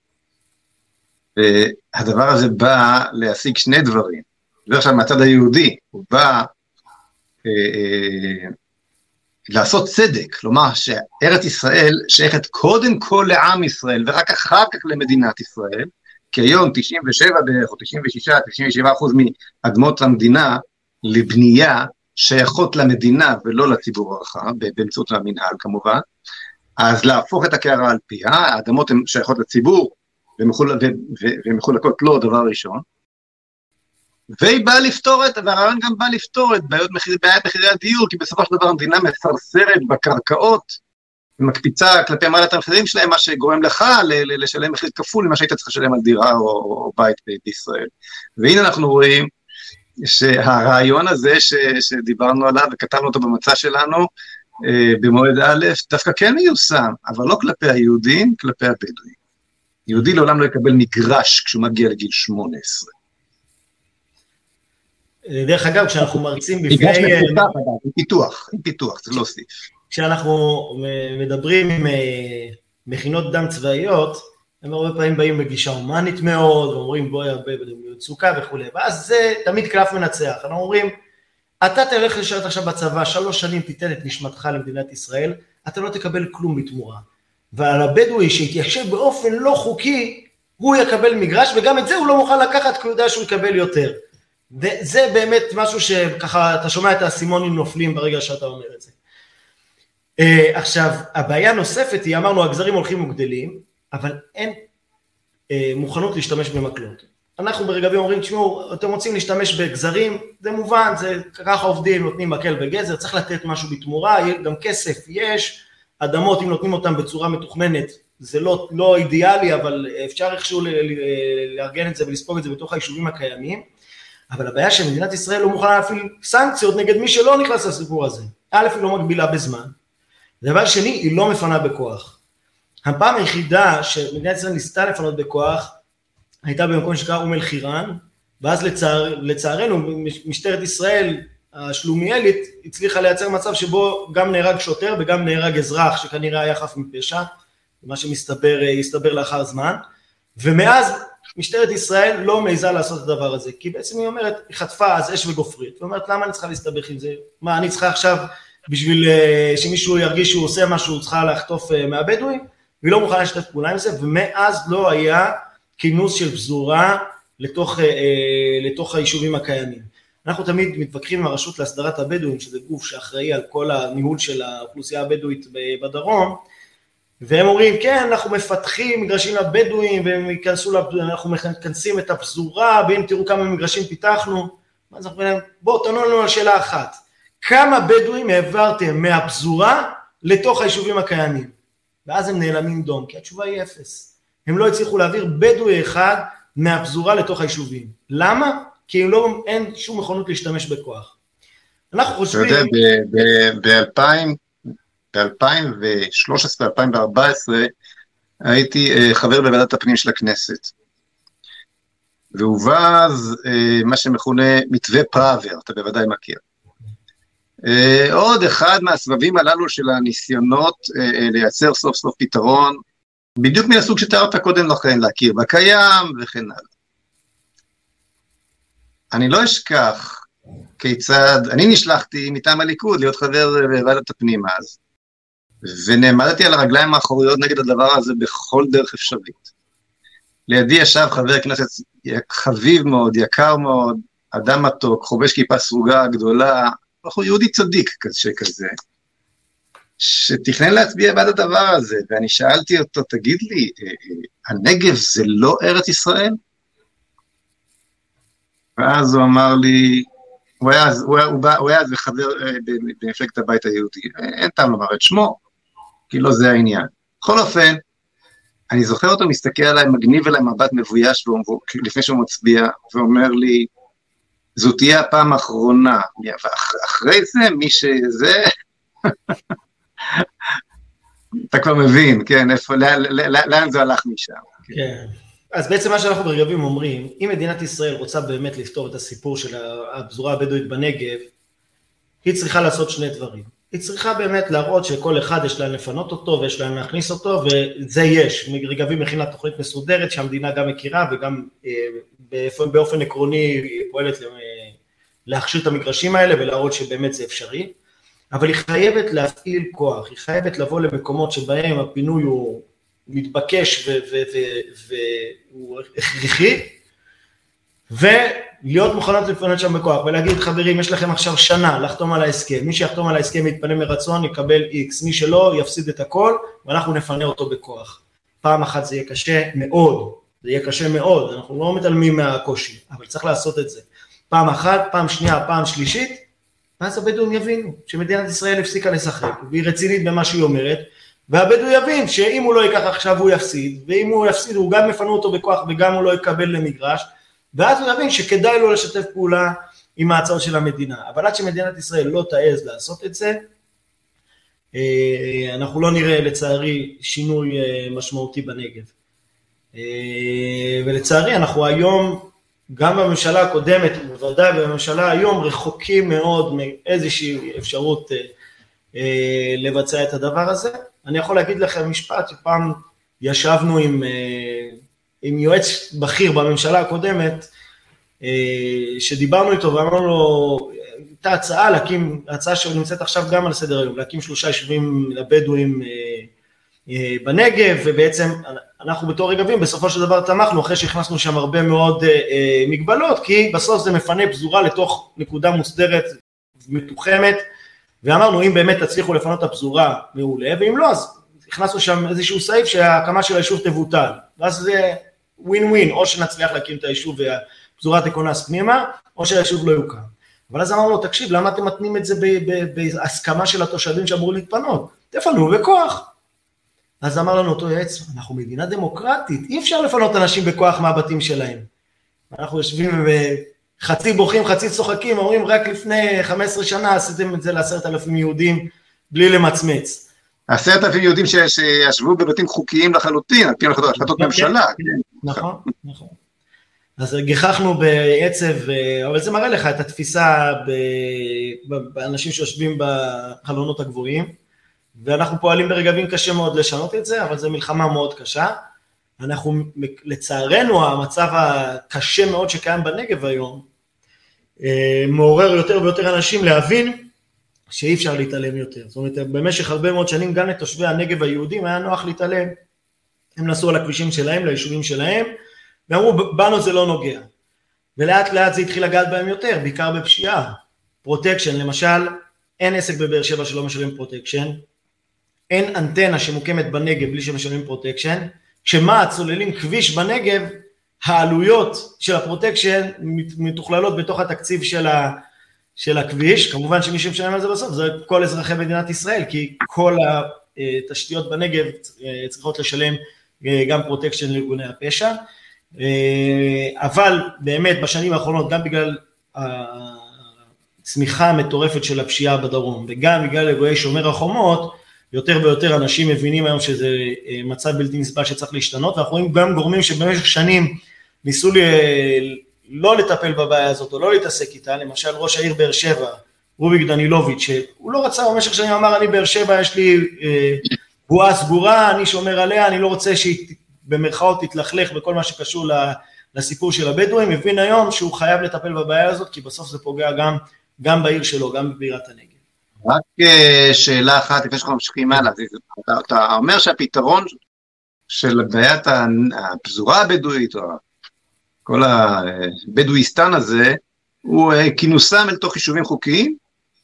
והדבר הזה בא להשיג שני דברים. זה עכשיו מהצד היהודי, הוא בא אה, אה, לעשות צדק, כלומר שארץ ישראל שייכת קודם כל לעם ישראל, ורק אחר כך למדינת ישראל, כי היום תשעים ושבע בערך, או תשעים ושש, תשעים ושבע אחוז מאדמות המדינה, לבנייה שייכות למדינה ולא לציבור הרחב, באמצעות המנהל כמובן, אז להפוך את הקערה על פיה, האדמות הן שייכות לציבור, ומחולקות לו דבר ראשון, והיא באה לפתור את, והרעיון גם בא לפתור את בעיות מחירי, בעיית מחירי הדיור, כי בסופו של דבר המדינה מפרסרת בקרקעות, ומקפיצה כלפי מעלת המחירים שלהם, מה שגורם לך לשלם מחיר כפול, ממה שהיית צריך לשלם על דירה או, או בית בישראל. והנה אנחנו רואים, שהרעיון הזה ש, שדיברנו עליו וכתבנו אותו במצע שלנו אה, במועד א', דווקא כן מיושם, אבל לא כלפי היהודים, כלפי הבדואים. יהודי לעולם לא יקבל מגרש כשהוא מגיע לגיל שמונה עשרה. דרך אגב, כשאנחנו מרצים בפני... מגרש מפותח, עם פיתוח, עם פיתוח, זה לא סעיף. כשאנחנו מדברים עם מכינות דם צבאיות, הם הרבה פעמים באים בגישה הומנית מאוד, ואומרים בואי הרבה במצוקה וכו'. ואז זה תמיד קלף מנצח. אנחנו אומרים, אתה תלך לשרת עכשיו בצבא, שלוש שנים תיתן את נשמתך למדינת ישראל, אתה לא תקבל כלום בתמורה. ועל הבדואי שהתיישב באופן לא חוקי, הוא יקבל מגרש, וגם את זה הוא לא מוכן לקחת, כי הוא יודע שהוא יקבל יותר. וזה באמת משהו שככה, אתה שומע את הסימונים נופלים ברגע שאתה אומר את זה. עכשיו, הבעיה נוספת היא, אמרנו, הגזרים הולכים וגדלים, אבל אין אה, מוכנות להשתמש במקלות. אנחנו ברגבים אומרים, תשמעו, אתם רוצים להשתמש בגזרים, זה מובן, זה ככה עובדים, נותנים מקל וגזר, צריך לתת משהו בתמורה, גם כסף יש, אדמות, אם נותנים אותם בצורה מתוכננת, זה לא, לא אידיאלי, אבל אפשר איכשהו לארגן את זה ולספוג את זה בתוך היישובים הקיימים, אבל הבעיה שמדינת ישראל לא מוכנה להפעיל סנקציות נגד מי שלא נכנס לסיפור הזה. א', היא לא מגבילה בזמן, דבר שני, היא לא מפנה בכוח. הפעם היחידה שמדינת ישראל ניסתה לפנות בכוח, הייתה במקום שקרא אום אל חיראן, ואז לצער, לצערנו, משטרת ישראל השלומיאלית, הצליחה לייצר מצב שבו גם נהרג שוטר, וגם נהרג אזרח, שכנראה היה חף מפשע, מה שמסתבר יסתבר לאחר זמן, ומאז משטרת ישראל לא מעיזה לעשות את הדבר הזה, כי בעצם היא אומרת, היא חטפה אז אש וגופרית, ואומרת, למה אני צריכה להסתבך עם זה? מה, אני צריכה עכשיו, בשביל שמישהו ירגיש שהוא עושה משהו, צריכה לחטוף מהבדואים? והיא לא מוכנה לשתף פעולה עם זה, ומאז לא היה כינוס של פזורה לתוך, לתוך היישובים הקיימים. אנחנו תמיד מתווכחים עם הרשות להסדרת הבדואים, שזה גוף שאחראי על כל הניהול של האוכלוסייה הבדואית בדרום, והם אומרים, כן, אנחנו מפתחים מגרשים לבדואים, והם ייכנסו, אנחנו מכנסים את הפזורה, ואם תראו כמה מגרשים פיתחנו, אז אנחנו אומרים, בואו תענו לנו על שאלה אחת, כמה בדואים העברתם מהפזורה לתוך היישובים הקיימים? ואז הם נעלמים דום, כי התשובה היא אפס. הם לא הצליחו להעביר בדואי אחד מהפזורה לתוך היישובים. למה? כי הם לא, אין שום מכונות להשתמש בכוח. אנחנו חושבים... אתה יודע, ב-אלפיים ושלוש עשרה אלפיים וארבע עשרה הייתי חבר בוועדת הפנים של הכנסת. והובאז מה שמכונה מתווה פראוור, אתה בוודאי מכיר. עוד אחד מהסבבים הללו של הניסיונות לייצר סוף סוף פתרון, בדיוק מן הסוג שתיארת קודם לכן, להכיר בקיים וכן הלאה. אני לא אשכח כיצד, אני נשלחתי מטעם הליכוד להיות חבר בוועדת הפנים אז, ונעמדתי על הרגליים האחוריות נגד הדבר הזה בכל דרך אפשרית. לידי ישב חבר כנסת חביב מאוד, יקר מאוד, אדם מתוק, חובש כיפה סרוגה גדולה, הוא יהודי צדיק כזה, שתכנן להצביע בעד הדבר הזה, ואני שאלתי אותו, תגיד לי, הנגב זה לא ארץ ישראל? ואז הוא אמר לי, הוא היה, הוא היה, הוא היה חבר במפלגת הבית היהודי, אין טעם לומר את שמו, כי לא זה העניין. בכל אופן, אני זוכר אותו מסתכל עליי, מגניב אליי מבט מבויש, לפני שהוא מצביע, ואומר לי, זו תהיה הפעם האחרונה, ואחרי זה, מי שזה, אתה כבר מבין, כן, לאן זה הלך משם. כן, אז בעצם מה שאנחנו ברגבים אומרים, אם מדינת ישראל רוצה באמת לפתור את הסיפור של הפזורה הבדואית בנגב, היא צריכה לעשות שני דברים. היא צריכה באמת להראות שכל אחד יש להם לפנות אותו, ויש להם להכניס אותו, וזה יש. רגבים מכינה תוכנית מסודרת, שהמדינה גם מכירה, וגם באופן עקרוני פועלת להכשיר את המגרשים האלה, ולהראות שבאמת זה אפשרי. אבל היא חייבת להפעיל כוח, היא חייבת לבוא למקומות שבהם הפינוי הוא מתבקש והוא הכרחי, ולהיות מוכנות לפנות שם בכוח, ולהגיד חברים, יש לכם עכשיו שנה לחתום על ההסכם, מי שיחתום על ההסכם יתפנה מרצון, יקבל X, מי שלא יפסיד את הכל, ואנחנו נפנה אותו בכוח. פעם אחת זה יהיה קשה מאוד, זה יהיה קשה מאוד, אנחנו לא מתעלמים מהקושי, אבל צריך לעשות את זה. פעם אחת, פעם שנייה, פעם שלישית, ואז הבדואים יבינו שמדינת ישראל הפסיקה לשחק, והיא רצינית במה שהיא אומרת, והבדואי יבין שאם הוא לא ייקח עכשיו הוא יפסיד, ואם הוא יפסיד הוא גם מפנו אותו בכוח וגם הוא לא יקבל למגרש, ואז הוא יבין שכדאי לו לשתף פעולה עם ההצעות של המדינה. אבל עד שמדינת ישראל לא תעז לעשות את זה, אנחנו לא נראה לצערי שינוי משמעותי בנגב. ולצערי אנחנו היום, גם בממשלה הקודמת, ובוודאי בממשלה היום, רחוקים מאוד מאיזושהי אפשרות לבצע את הדבר הזה. אני יכול להגיד לכם משפט, שפעם ישבנו עם, עם יועץ בכיר בממשלה הקודמת, שדיברנו איתו ואמרנו לו, הייתה הצעה להקים, הצעה שנמצאת עכשיו גם על סדר היום, להקים שלושה יישובים לבדואים בנגב, ובעצם אנחנו בתור רגבים בסופו של דבר תמכנו, אחרי שהכנסנו שם הרבה מאוד מגבלות, כי בסוף זה מפנה פזורה לתוך נקודה מוסדרת מתוחמת, ואמרנו אם באמת תצליחו לפנות את הפזורה מעולה, ואם לא אז הכנסנו שם איזשהו סעיף שההקמה של היישוב תבוטל, ואז זה ווין ווין, או שנצליח להקים את היישוב והפזורה תכונס פנימה, או שהיישוב לא יוקם. אבל אז אמרנו, תקשיב, למה אתם מתנים את זה בהסכמה של התושבים שאמרו להתפנות? תפנו בכוח. אז אמר לנו אותו יועץ, אנחנו מדינה דמוקרטית, אי אפשר לפנות אנשים בכוח מהבתים שלהם. אנחנו יושבים וחצי בוכים, חצי צוחקים, אומרים רק לפני חמש עשרה שנה עשיתם את זה לעשרת אלפים יהודים בלי למצמץ. עשרת אלפים יהודים שישבו בבתים חוקיים לחלוטין, על פי החלטות ממשלה. נכון, נכון. אז גיחכנו בעצב, אבל זה מראה לך את התפיסה באנשים שיושבים בחלונות הגבוהים, ואנחנו פועלים ברגבים קשה מאוד לשנות את זה, אבל זו מלחמה מאוד קשה. אנחנו, לצערנו, המצב הקשה מאוד שקיים בנגב היום, מעורר יותר ויותר אנשים להבין שאי אפשר להתעלם יותר. זאת אומרת, במשך הרבה מאוד שנים, גם לתושבי הנגב היהודים היה נוח להתעלם. הם נסעו על הכבישים שלהם, ליישובים שלהם, ואמרו, בנו זה לא נוגע. ולאט לאט זה התחיל לגעת בהם יותר, בעיקר בפשיעה. פרוטקשן, למשל, אין עסק בבאר שבע שלא משלם פרוטקשן. אין אנטנה שמוקמת בנגב בלי שמשלמים פרוטקשן, כשמה צוללים כביש בנגב, העלויות של הפרוטקשן מתוכללות בתוך התקציב של, ה, של הכביש, כמובן שמי שמשלם על זה בסוף זה כל אזרחי מדינת ישראל, כי כל התשתיות בנגב צריכות לשלם גם פרוטקשן לארגוני הפשע, אבל באמת בשנים האחרונות, גם בגלל הצמיחה המטורפת של הפשיעה בדרום, וגם בגלל אירועי שומר החומות, יותר ויותר אנשים מבינים היום שזה מצב בלתי נסבל שצריך להשתנות, ואנחנו רואים גם גורמים שבמשך שנים ניסו לי, לא לטפל בבעיה הזאת, או לא להתעסק איתה, למשל ראש העיר באר שבע, רוביק דנילוביץ', שהוא לא רצה, במשך שנים אמר, אני באר שבע, יש לי בועה סגורה, אני שומר עליה, אני לא רוצה שהיא במרכאות תתלכלך בכל מה שקשור לסיפור של הבדואים, מבין היום שהוא חייב לטפל בבעיה הזאת, כי בסוף זה פוגע גם, גם בעיר שלו, גם בבירת הנגב. רק שאלה אחת, לפני שאנחנו ממשיכים הלאה, אתה, אתה אומר שהפתרון של בעיית הפזורה הבדואית, או כל הבדואיסטן הזה, הוא כינוסם אל תוך יישובים חוקיים,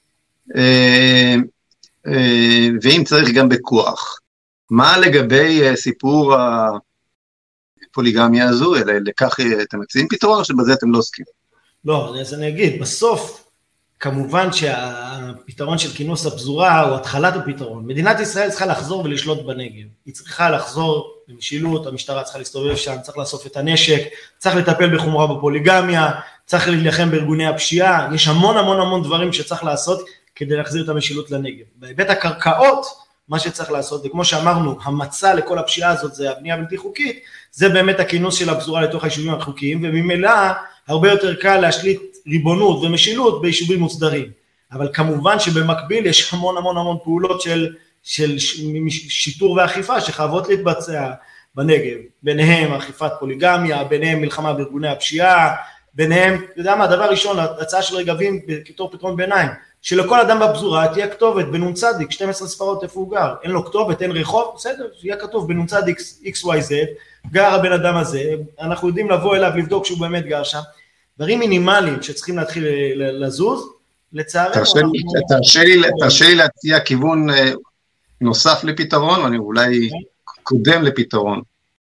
ואם צריך גם בכוח. מה לגבי סיפור הפוליגמיה הזו, אלא לכך אתם מציעים פתרון, או שבזה אתם לא עוסקים? לא, אז אני אגיד, בסוף, כמובן שהפתרון של כינוס הפזורה הוא התחלת הפתרון. מדינת ישראל צריכה לחזור ולשלוט בנגב. היא צריכה לחזור למשילות, המשטרה צריכה להסתובב שם, צריך לאסוף את הנשק, צריך לטפל בחומרה בפוליגמיה, צריך להילחם בארגוני הפשיעה, יש המון המון המון דברים שצריך לעשות כדי להחזיר את המשילות לנגב. בהיבט הקרקעות, מה שצריך לעשות, וכמו שאמרנו, המצע לכל הפשיעה הזאת זה הבנייה בלתי חוקית, זה באמת הכינוס של הפזורה לתוך היישובים החוקיים, וממילא הרבה יותר קל להשליט ריבונות ומשילות ביישובים מוסדרים. אבל כמובן שבמקביל יש המון המון המון פעולות של, של שיטור ואכיפה שחייבות להתבצע בנגב, ביניהם אכיפת פוליגמיה, ביניהם מלחמה בארגוני הפשיעה, ביניהם, אתה יודע מה, הדבר ראשון, הצעה של רגבים כתור פתרון ביניים, שלכל אדם בפזורה תהיה כתובת בנון צדיק, שתים עשרה ספרות איפה הוא גר, אין לו כתובת, אין רחוב, בסדר, יהיה כתוב בנון צדיק אקס וואי זד, גר הבן אדם הזה, אנחנו יודעים לבוא אליו, לבדוק שהוא באמת גר שם, דברים מינימליים שצריכים להתחיל לזוז, לצערנו. תרשה לי להציע כיוון נוסף לפתרון, ואני אולי קודם לפתרון.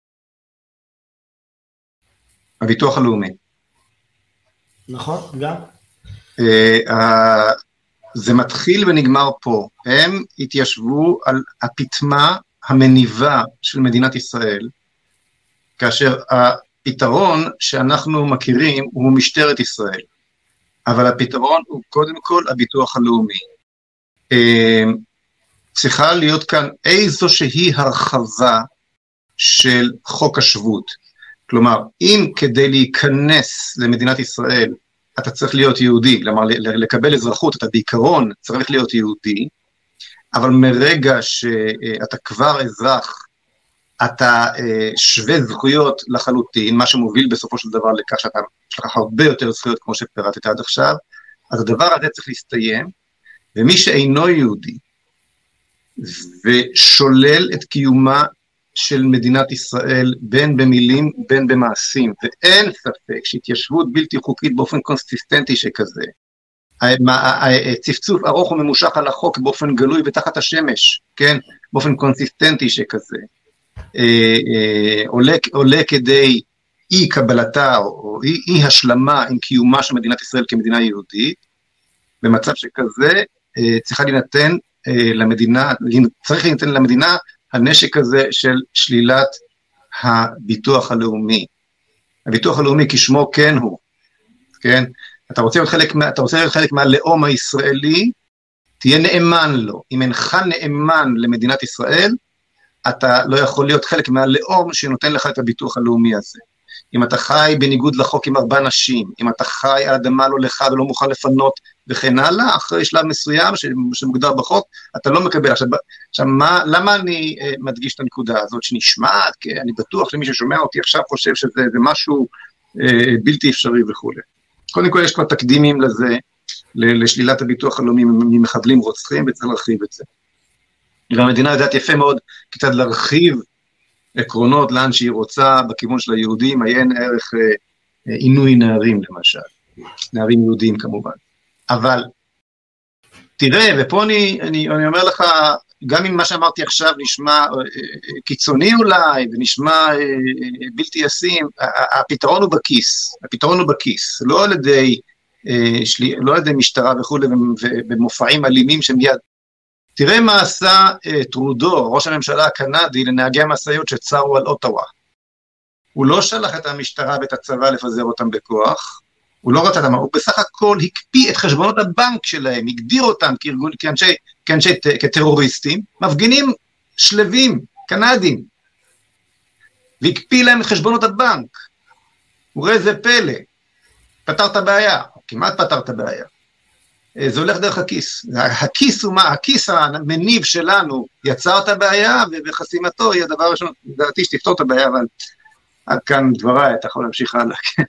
הביטוח הלאומי. נכון, גם. זה מתחיל ונגמר פה. הם התיישבו על הפתמה המניבה של מדינת ישראל, כאשר הפתרון שאנחנו מכירים הוא משטרת ישראל, אבל הפתרון הוא קודם כל הביטוח הלאומי. צריכה להיות כאן איזושהי הרחבה של חוק השבות, כלומר, אם כדי להיכנס למדינת ישראל, אתה צריך להיות יהודי, כלומר, לקבל אזרחות, אתה בעיקרון צריך להיות יהודי, אבל מרגע שאתה כבר אזרח, אתה שווה זכויות לחלוטין, מה שמוביל בסופו של דבר לכך שאתה יש לך הרבה יותר זכויות כמו שפירטת עד עכשיו, אז הדבר הזה צריך להסתיים, ומי שאינו יהודי, ושולל את קיומה של מדינת ישראל, בין במילים, בין במעשים, ואין ספק שהתיישבות בלתי חוקית באופן קונסיסטנטי שכזה, צפצוף ארוך וממושך על החוק באופן גלוי ותחת השמש, כן, באופן קונסיסטנטי שכזה, עולה, עולה כדי אי קבלתה או אי, אי השלמה עם קיומה של מדינת ישראל כמדינה יהודית, במצב שכזה צריכה להינתן למדינה, צריך להינתן למדינה הנשק הזה של שלילת הביטוח הלאומי. הביטוח הלאומי כשמו כן הוא, כן? אתה רוצה להיות חלק, אתה רוצה להיות חלק מהלאום הישראלי, תהיה נאמן לו. אם אינך נאמן למדינת ישראל, אתה לא יכול להיות חלק מהלאום שנותן לך את הביטוח הלאומי הזה. אם אתה חי בניגוד לחוק עם ארבע נשים, אם אתה חי על אדמה לא לך ולא מוכן לפנות וכן הלאה, אחרי שלב מסוים שמוגדר בחוק, אתה לא מקבל. עכשיו, עכשיו מה, למה אני uh, מדגיש את הנקודה הזאת שנשמעת? כי אני בטוח שמי ששומע אותי עכשיו חושב שזה משהו uh, בלתי אפשרי וכו'. קודם כל יש כבר תקדימים לזה, לשלילת הביטוח הלאומי ממחבלים רוצחים, וצריך להרחיב את זה. והמדינה יודעת יפה מאוד כיצד להרחיב עקרונות לאן שהיא רוצה, בכיוון של היהודים, עיין ערך אה, עינוי נערים למשל, נערים יהודים כמובן. אבל תראה, ופה אני, אני, אני אומר לך, גם אם מה שאמרתי עכשיו נשמע קיצוני אולי, ונשמע בלתי ישים, הפתרון הוא בכיס, הפתרון הוא בכיס, לא על ידי, לא על ידי משטרה וכו' ובמופעים אלימים שמיד, תראה מה עשה טרודו, ראש הממשלה הקנדי, לנהגי המשאיות שצרו על אוטווה. הוא לא שלח את המשטרה ואת הצבא לפזר אותם בכוח, הוא לא רצה, הוא בסך הכל הקפיא את חשבונות הבנק שלהם, הגדיר אותם כארגון, כאנשי, כאנשי, כטרוריסטים, מפגינים שלבים, קנדים, והקפיא להם את חשבונות הבנק. וראה איזה פלא, פתר את הבעיה, כמעט פתר את הבעיה. זה הולך דרך הכיס. הכיס הוא מה? הכיס המניב שלנו יצר את הבעיה, ובחסימתו היא הדבר הראשון, לדעתי שתפתור את הבעיה, אבל עד כאן דבריי, אתה יכול להמשיך הלאה, כן.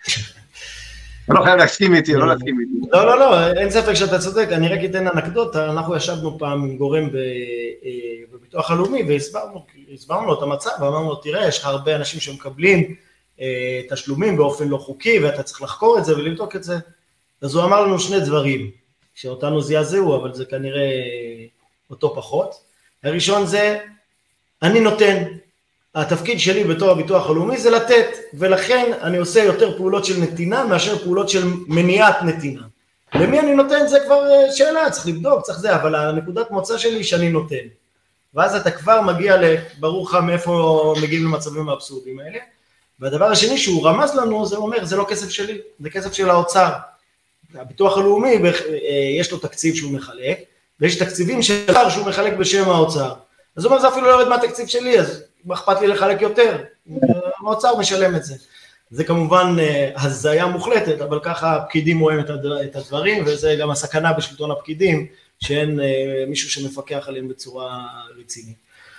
אני לא חייב להסכים איתי, או לא להסכים איתי. לא, לא, לא, אין ספק שאתה צודק, אני רק אתן אנקדוטה, אנחנו ישבנו פעם עם גורם בביטוח הלאומי, והסברנו לו את המצב, ואמרנו לו, תראה, יש לך הרבה אנשים שמקבלים תשלומים באופן לא חוקי, ואתה צריך לחקור את זה ולבדוק את זה. אז הוא אמר לנו שני דברים, שאותנו זעזעו, אבל זה כנראה אותו פחות. הראשון זה, אני נותן, התפקיד שלי בתור הביטוח הלאומי זה לתת, ולכן אני עושה יותר פעולות של נתינה, מאשר פעולות של מניעת נתינה. למי אני נותן זה כבר שאלה, צריך לבדוק, צריך זה, אבל הנקודת מוצא שלי היא שאני נותן. ואז אתה כבר מגיע לברור לך מאיפה מגיעים למצבים האבסורדים האלה. והדבר השני שהוא רמז לנו, זה אומר, זה לא כסף שלי, זה כסף של האוצר. הביטוח הלאומי, יש לו תקציב שהוא מחלק, ויש תקציבים שלך שהוא מחלק בשם האוצר. אז הוא אומר, זה אפילו לא יורד מהתקציב שלי, אז אכפת לי לחלק יותר, האוצר משלם את זה. זה כמובן הזיה מוחלטת, אבל ככה הפקידים רואים את הדברים, וזה גם הסכנה בשלטון הפקידים, שאין מישהו שמפקח עליהם בצורה רצינית.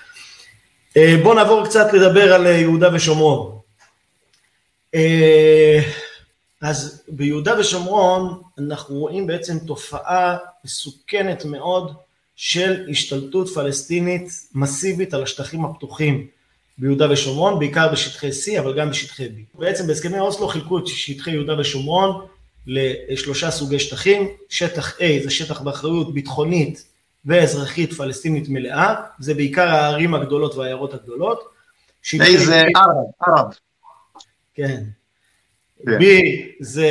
בואו נעבור קצת לדבר על יהודה ושומרון. אז ביהודה ושומרון אנחנו רואים בעצם תופעה מסוכנת מאוד של השתלטות פלסטינית מסיבית על השטחים הפתוחים ביהודה ושומרון, בעיקר בשטחי C, אבל גם בשטחי B. בעצם בהסכמי אוסלו חילקו את שטחי יהודה ושומרון לשלושה סוגי שטחים. שטח A זה שטח באחריות ביטחונית ואזרחית פלסטינית מלאה, זה בעיקר הערים הגדולות והעיירות הגדולות. A זה ערב, ערב. כן. B זה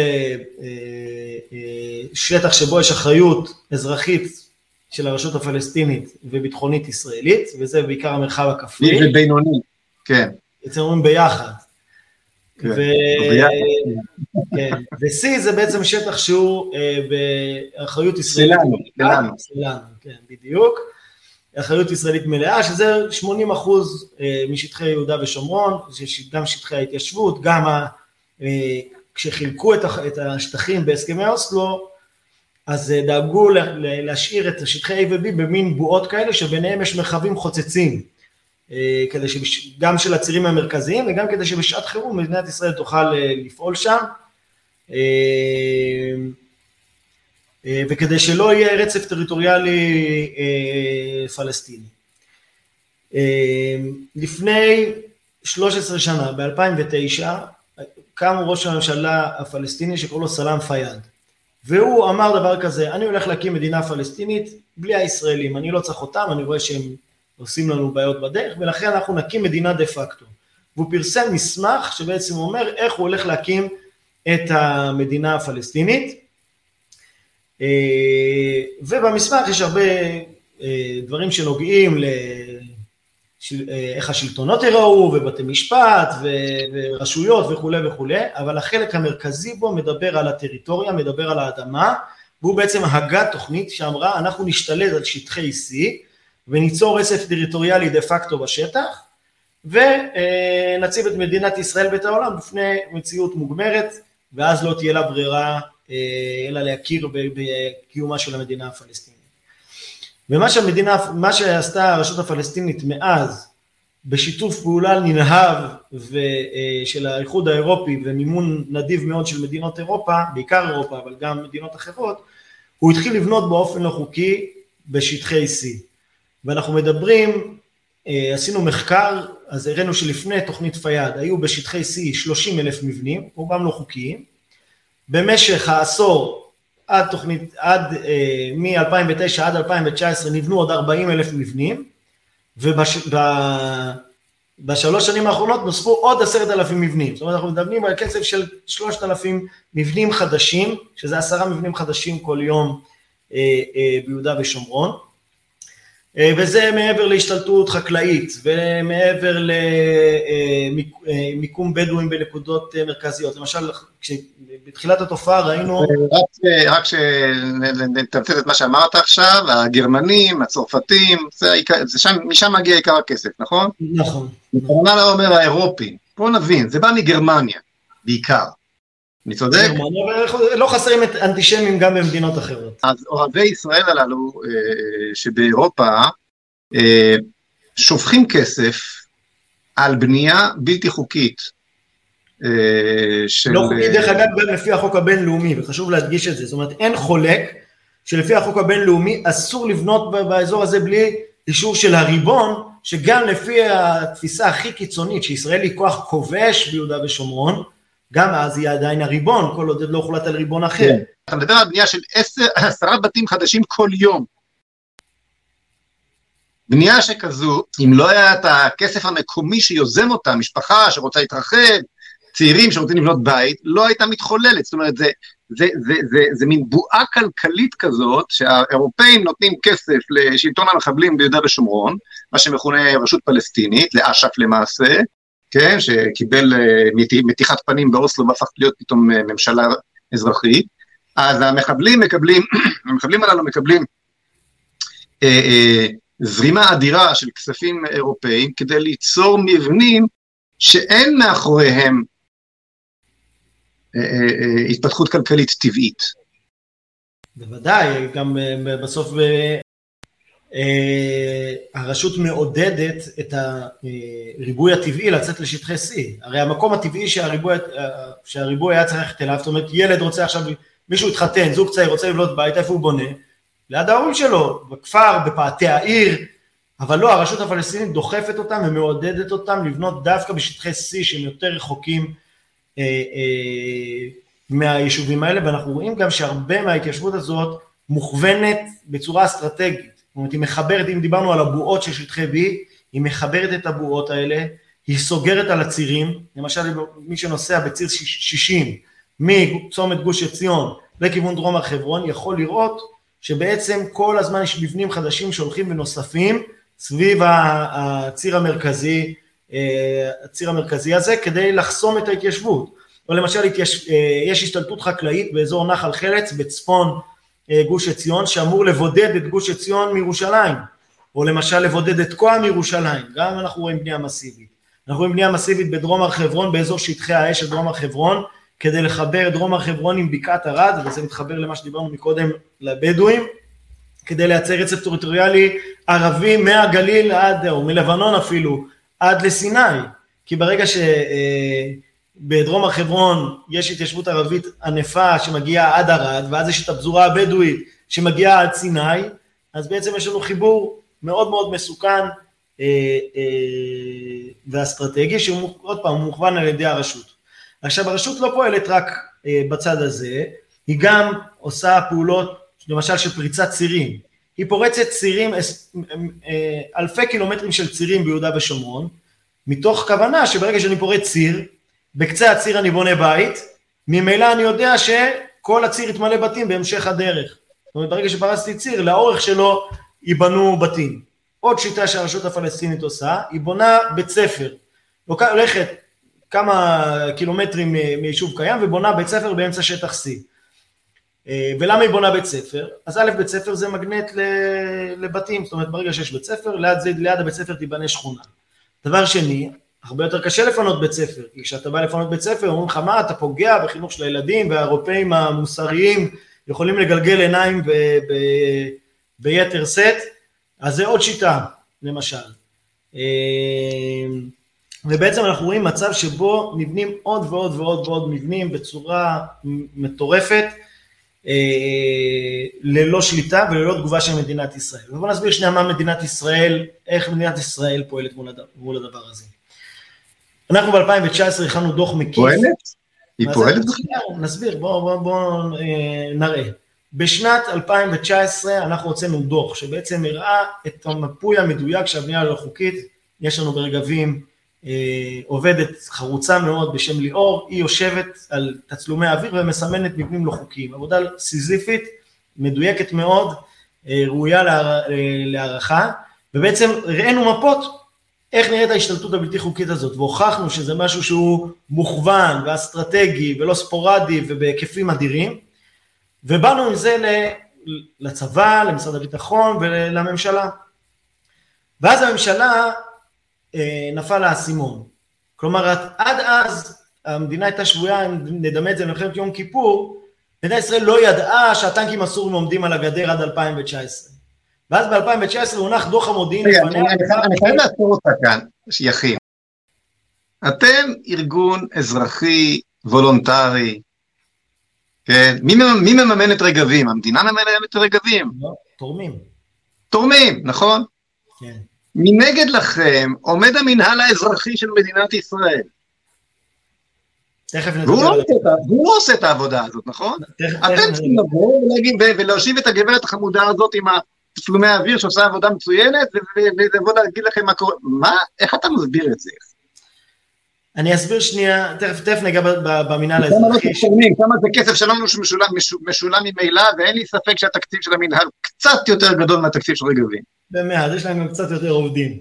שטח שבו יש אחריות אזרחית של הרשות הפלסטינית וביטחונית ישראלית, וזה בעיקר המרחב הכפרי. זה בינוני, כן. אתם אומרים ביחד. ו-C זה בעצם שטח שהוא באחריות ישראלית. סלנו. סלנו, כן, בדיוק. אחריות ישראלית מלאה, שזה שמונים אחוז משטחי יהודה ושומרון, גם שטחי ההתיישבות, גם כשחילקו את השטחים בהסכמי אוסלו, אז דאגו להשאיר את שטחי A ו-B במין בועות כאלה, שביניהם יש מרחבים חוצצים, כדי שגם של הצירים המרכזיים, וגם כדי שבשעת חירום מדינת ישראל תוכל לפעול שם, וכדי שלא יהיה רצף טריטוריאלי פלסטיני. לפני שלוש עשרה שנה, ב-אלפיים ותשע, קם ראש הממשלה הפלסטיני שקורא לו סלאם פיאד, והוא אמר דבר כזה, אני הולך להקים מדינה פלסטינית בלי הישראלים, אני לא צריך אותם, אני רואה שהם עושים לנו בעיות בדרך, ולכן אנחנו נקים מדינה דה פקטו. והוא פרסם מסמך שבעצם אומר איך הוא הולך להקים את המדינה הפלסטינית, ובמסמך יש הרבה דברים שנוגעים לאיך השלטונות יראו, ובתי משפט, ורשויות וכו' וכו', אבל החלק המרכזי בו מדבר על הטריטוריה, מדבר על האדמה, והוא בעצם הגה תוכנית שאמרה, אנחנו נשתלט על שטחי C, וניצור רצף טריטוריאלי דה פקטו בשטח, ונציב את מדינת ישראל ואת העולם בפני מציאות מוגמרת, ואז לא תהיה לה ברירה, אלא להכיר בקיומה של המדינה הפלסטינית. ומה שהמדינה, מה שעשתה הרשות הפלסטינית מאז, בשיתוף פעולה נלהב של האיחוד האירופי, ומימון נדיב מאוד של מדינות אירופה, בעיקר אירופה, אבל גם מדינות אחרות, הוא התחיל לבנות באופן לא חוקי בשטחי C. ואנחנו מדברים, עשינו מחקר, אז הראינו שלפני תוכנית פיאד, היו בשטחי C שלושים אלף מבנים, רובם לא חוקיים, במשך העשור עד תוכנית, עד, מ-אלפיים ותשע עד אלפיים תשע עשרה נבנו עוד ארבעים אלף מבנים, ובשלוש שנים האחרונות נוספו עוד עשרת אלפים מבנים. זאת אומרת, אנחנו מדברים על קצב של שלושת אלפים מבנים חדשים, שזה עשרה מבנים חדשים כל יום ביהודה ושומרון, וזה מעבר להשתלטות חקלאית, ומעבר למיקום בדואים בנקודות מרכזיות. למשל, בתחילת התופעה ראינו... רק שנתמצת את מה שאמרת עכשיו, הגרמנים, הצרפתים, משם מגיע עיקר הכסף, נכון? נכון. מה לא אומר האירופים? בואו נבין, זה בא מגרמניה, בעיקר. אני צודק? לא חסרים אנטישמים גם במדינות אחרות. אז אוהבי ישראל הללו שבאירופה שופכים כסף על בנייה בלתי חוקית. לא חוקית דרך אגב גם לפי החוק הבינלאומי, וחשוב להדגיש את זה, זאת אומרת אין חולק שלפי החוק הבינלאומי אסור לבנות באזור הזה בלי אישור של הריבון, שגם לפי התפיסה הכי קיצונית שישראל היא כוח כובש ביהודה ושומרון, גם אז היא עדיין הריבון, כל עוד לא הוחלט על ריבון אחר. אתה מדבר על בנייה של עשרה בתים חדשים כל יום. בנייה שכזו, אם לא היה את הכסף המקומי שיוזם אותה, משפחה שרוצה להתרחב, צעירים שרוצים לבנות בית, לא הייתה מתחוללת. זאת אומרת, זה, זה, זה, זה, זה מין בועה כלכלית כזאת, שהאירופאים נותנים כסף לשלטון המחבלים ביהודה ושומרון, מה שמכונה רשות פלסטינית, לאש"ף למעשה, כן, שקיבל מתיחת פנים באוסלו והפך להיות פתאום ממשלה אזרחית, אז המחבלים מקבלים, המחבלים הללו מקבלים אה, אה, זרימה אדירה של כספים אירופאים, כדי ליצור מבנים שאין מאחוריהם אה, אה, התפתחות כלכלית טבעית. בוודאי, גם בסוף הרשות מעודדת את הריבוי הטבעי לצאת לשטחי C. הרי המקום הטבעי שהריבוי, שהריבוי היה צריך ללכת אליו, זאת אומרת, ילד רוצה עכשיו, מישהו התחתן, זוג צעיר רוצה לבנות בית, איפה הוא בונה? ליד ההורים שלו, בכפר, בפאתי העיר, אבל לא, הרשות הפלסטינית דוחפת אותם ומעודדת אותם לבנות דווקא בשטחי C שהם יותר רחוקים אה, אה, מהיישובים האלה, ואנחנו רואים גם שהרבה מההתיישבות הזאת מוכוונת בצורה אסטרטגית. זאת אומרת, היא מחברת, אם דיברנו על הבועות של שטחי B, היא מחברת את הבועות האלה, היא סוגרת על הצירים, למשל מי שנוסע בציר שישים, מצומת גוש עציון לכיוון דרום הר חברון, יכול לראות שבעצם כל הזמן יש מבנים חדשים שהולכים ונוספים, סביב הציר המרכזי, הציר המרכזי הזה, כדי לחסום את ההתיישבות. או למשל, יש השתלטות חקלאית באזור נחל חלץ, בצפון גוש עציון, שאמור לבודד את גוש עציון מירושלים, או למשל לבודד את תקוע מירושלים, גם אנחנו רואים בנייה מסיבית. אנחנו רואים בנייה מסיבית בדרום הר חברון, באזור שטחי האש של דרום הר חברון, כדי לחבר את דרום הר חברון עם בקעת ערד, וזה מתחבר למה שדיברנו מקודם לבדואים, כדי לייצר רצף טריטוריאלי ערבי מהגליל עד, או מלבנון אפילו, עד לסיני, כי ברגע שבדרום הר חברון יש התיישבות ערבית ענפה שמגיעה עד ערד, ואז יש את הפזורה הבדואית שמגיעה עד סיני, אז בעצם יש לנו חיבור מאוד מאוד מסוכן אה, אה, ואסטרטגי, שהוא עוד פעם מוכוון על ידי הרשות. עכשיו הרשות לא פועלת רק אה, בצד הזה, היא גם עושה פעולות למשל של פריצת צירים, היא פורצת צירים, אלפי קילומטרים של צירים ביהודה ושומרון, מתוך כוונה שברגע שאני פורץ ציר, בקצה הציר אני בונה בית, ממילא אני יודע שכל הציר יתמלא בתים בהמשך הדרך. זאת אומרת, ברגע שפרצתי ציר, לאורך שלו ייבנו בתים. עוד שיטה שהרשות הפלסטינית עושה, היא בונה בית ספר, הולכת כמה קילומטרים מיישוב קיים, ובונה בית ספר באמצע שטח C. ולמה היא בונה בית ספר? אז א', בית ספר זה מגנט לבתים, זאת אומרת ברגע שיש בית ספר, ליד, זה, ליד הבית ספר תיבנה שכונה. דבר שני, הרבה יותר קשה לפנות בית ספר, כי כשאתה בא לפנות בית ספר, אומרים לך מה, אתה פוגע בחינוך של הילדים, והאירופאים המוסריים יכולים לגלגל עיניים ב, ב, ביתר סט, אז זה עוד שיטה, למשל. ובעצם אנחנו רואים מצב שבו נבנים עוד ועוד ועוד ועוד מבנים בצורה מטורפת, ללא שליטה וללא תגובה של מדינת ישראל. ובואו נסביר שנייה מה מדינת ישראל, איך מדינת ישראל פועלת מול הדבר הזה. אנחנו ב-אלפיים תשע עשרה הכנו דוח מקיף. פועלת? היא פועלת? נסביר, בואו בוא, בוא, נראה. בשנת אלפיים תשע עשרה אנחנו הוצאנו דוח, שבעצם הראה את המפוי המדויק של הבנייה הלא חוקית. יש לנו ברגבים אה, עובדת חרוצה מאוד בשם ליאור, היא יושבת על תצלומי האוויר ומסמנת מבנים לא חוקיים, עבודה סיזיפית, מדויקת מאוד, אה, ראויה לה, אה, להערכה, ובעצם ראינו מפות, איך נראית ההשתלטות הבלתי חוקית הזאת, והוכחנו שזה משהו שהוא מוכוון ואסטרטגי ולא ספורדי ובהיקפים אדירים, ובאנו עם זה לצבא, למשרד הביטחון ולממשלה. ואז הממשלה נפל לאסימון. כלומר, עד אז המדינה הייתה שבויה, אם נדמה את זה במלחמת יום כיפור, מדינת ישראל לא ידעה שהטנקים הסורים עומדים על הגדר עד אלפיים תשע עשרה. ואז ב-אלפיים תשע עשרה הונח דוח המודיעין. אני חייב לעצור אותה כאן, יכין. אתם ארגון אזרחי, וולונטרי, כן? מי, מי מממן את רגבים? המדינה מממן את רגבים? לא, תורמים. תורמים, נכון? כן. מנגד לכם עומד המנהל האזרחי של מדינת ישראל. תכף נדבר על זה. והוא לא עושה את העבודה הזאת, נכון? אתם צריכים לבוא ולהושיב את הגברת החמודה הזאת עם תצלומי האוויר שעושה עבודה מצוינת, ולבוא להגיד לכם מה קורה. מה? איך אתה מסביר את זה? אני אסביר שנייה, תכף תכף ניגע במנהל האזרחי. כמה זה כסף שלנו שמשולם ממילא, ואין לי ספק שהתקציב של המנהל קצת יותר גדול מהתקציב של רגבים. במאה, יש להם גם קצת יותר עובדים.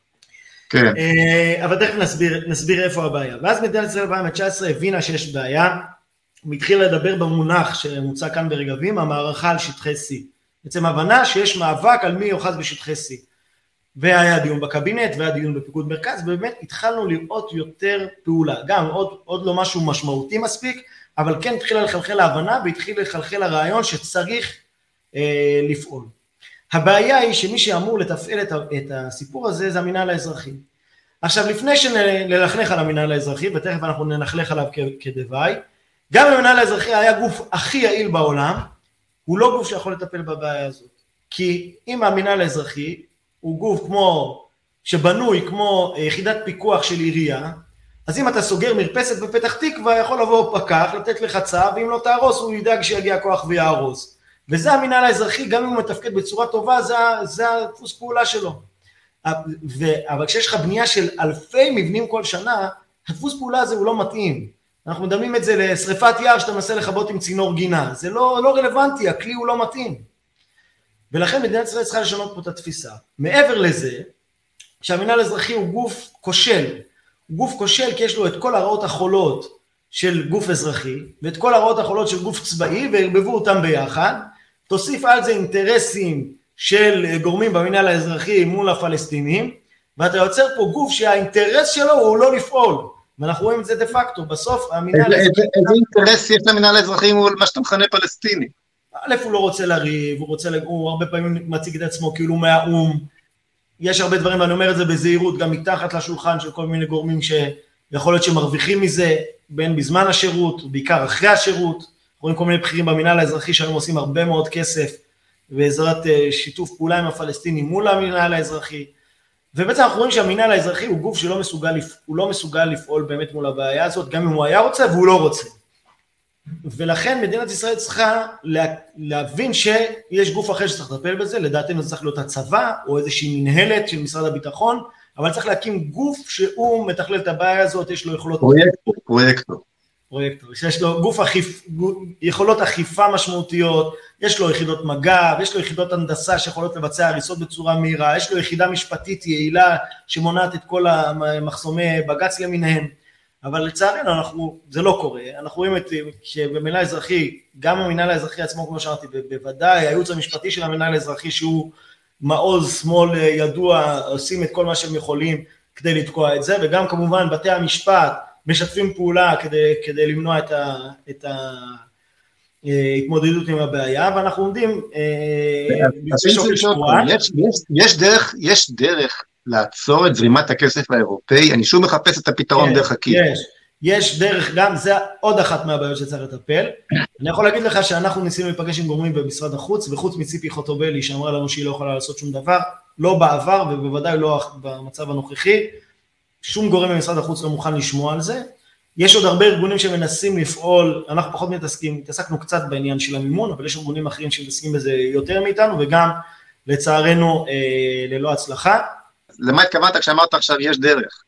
כן. אבל תכף נסביר, נסביר איפה הבעיה. ואז מדינת ישראל אלפיים תשע עשרה הבינה שיש בעיה, הוא התחיל לדבר במונח שמוצע כאן ברגבים, המערכה על שטחי C. בעצם הבנה שיש מאבק על מי יוחז בשטחי C. והיה דיון בקבינט, והיה דיון בפיקוד מרכז, ובאמת התחלנו לראות יותר פעולה, גם עוד, עוד לא משהו משמעותי מספיק, אבל כן התחילה לחלחל ההבנה, והתחיל לחלחל הרעיון שצריך אה, לפעול. הבעיה היא שמי שאמור לתפעל את, את הסיפור הזה, זה המנהל האזרחי. עכשיו, לפני שנלכלך על המנהל האזרחי, ותכף אנחנו נלכלך עליו כדווי, גם המנהל האזרחי היה גוף הכי יעיל בעולם, הוא לא גוף שיכול לטפל בבעיה הזאת. כי אם המנהל האזרחי, הוא גוף כמו, שבנוי כמו יחידת פיקוח של עירייה, אז אם אתה סוגר מרפסת בפתח תקווה, יכול לבוא פקח, לתת לך צו, ואם לא תהרוס, הוא ידאג שיגיע כוח ויהרוס. וזה המנהל האזרחי, גם אם הוא מתפקד בצורה טובה, זה, זה הדפוס פעולה שלו. ו, אבל כשיש לך בנייה של אלפי מבנים כל שנה, הדפוס פעולה הזה הוא לא מתאים. אנחנו מדמים את זה לשריפת יער, שאתה מנסה לחבות עם צינור גינה. זה לא, לא רלוונטי, הכלי הוא לא מתאים. ולכן מדינת ישראל צריכה לשנות פה את התפיסה. מעבר לזה, שהמנהל האזרחי הוא גוף כושל, הוא גוף כושל כי יש לו את כל הרעות החולות של גוף אזרחי, ואת כל הרעות החולות של גוף צבאי, והרבבו אותם ביחד, תוסיף על זה אינטרסים של גורמים במנהל האזרחי מול הפלסטינים, ואתה יוצר פה גוף שהאינטרס שלו הוא לא לפעול, ואנחנו רואים את זה דה פקטו, בסוף המנהל האזרחי... איזה אינטרס יש למנהל האזרחי מול מה שאתה מכנה פלסטיני? א' הוא לא רוצה לריב, הוא רוצה, הוא הרבה פעמים מציג את עצמו כאילו מהאום, יש הרבה דברים, ואני אומר את זה בזהירות, גם מתחת לשולחן של כל מיני גורמים שיכול להיות שמרוויחים מזה, בין בזמן השירות, בעיקר אחרי השירות, רואים כל מיני בכירים במנהל האזרחי שהיום עושים הרבה מאוד כסף, בעזרת שיתוף פעולה עם הפלסטינים מול המנהל האזרחי, ובעצם אנחנו רואים שהמנהל האזרחי הוא גוף שלא מסוגל, הוא לא מסוגל לפעול באמת מול הבעיה הזאת, גם אם הוא היה רוצה והוא לא רוצה. ולכן מדינת ישראל צריכה להבין שיש גוף אחר שצריך לטפל בזה, לדעתנו זה צריך להיות הצבא או איזושהי מנהלת של משרד הביטחון, אבל צריך להקים גוף שהוא מתכלל את הבעיה הזאת, יש לו יכולות... פרויקטור, פרויקטור. פרויקטור, שיש לו גוף אכיפ, יכולות אכיפה משמעותיות, יש לו יחידות מג"ב, יש לו יחידות הנדסה שיכולות לבצע הריסות בצורה מהירה, יש לו יחידה משפטית יעילה שמונעת את כל המחסומי בג"ץ למיניהם, אבל לצערנו אנחנו, זה לא קורה, אנחנו רואים את, שבמנהל האזרחי, גם המנהל האזרחי עצמו, כמו שאמרתי, בוודאי, הייעוץ המשפטי של המנהל האזרחי, שהוא מעוז שמאל ידוע, עושים את כל מה שהם יכולים כדי לתקוע את זה, וגם כמובן בתי המשפט משתפים פעולה כדי, כדי למנוע את ה, את ההתמודדות עם הבעיה, ואנחנו עומדים, יש, יש דרך, יש דרך, לעצור את זרימת הכסף האירופאי, אני שוב מחפש את הפתרון כן, דרך הכי. יש, יש דרך גם, זה עוד אחת מהבעיות שצריך לטפל. אני יכול להגיד לך שאנחנו ניסינו להיפגש עם גורמים במשרד החוץ, וחוץ מציפי חוטובלי שאמרה לנו שהיא לא יכולה לעשות שום דבר, לא בעבר ובוודאי לא במצב הנוכחי, שום גורם במשרד החוץ לא מוכן לשמוע על זה, יש עוד הרבה ארגונים שמנסים לפעול, אנחנו פחות מתעסקים, התעסקנו קצת בעניין של המימון, אבל יש ארגונים אחרים שמתעסקים בזה יותר מאיתנו, וגם לצערנו אה, ללא הצלחה. למה התכוונת כשאמרת עכשיו יש דרך?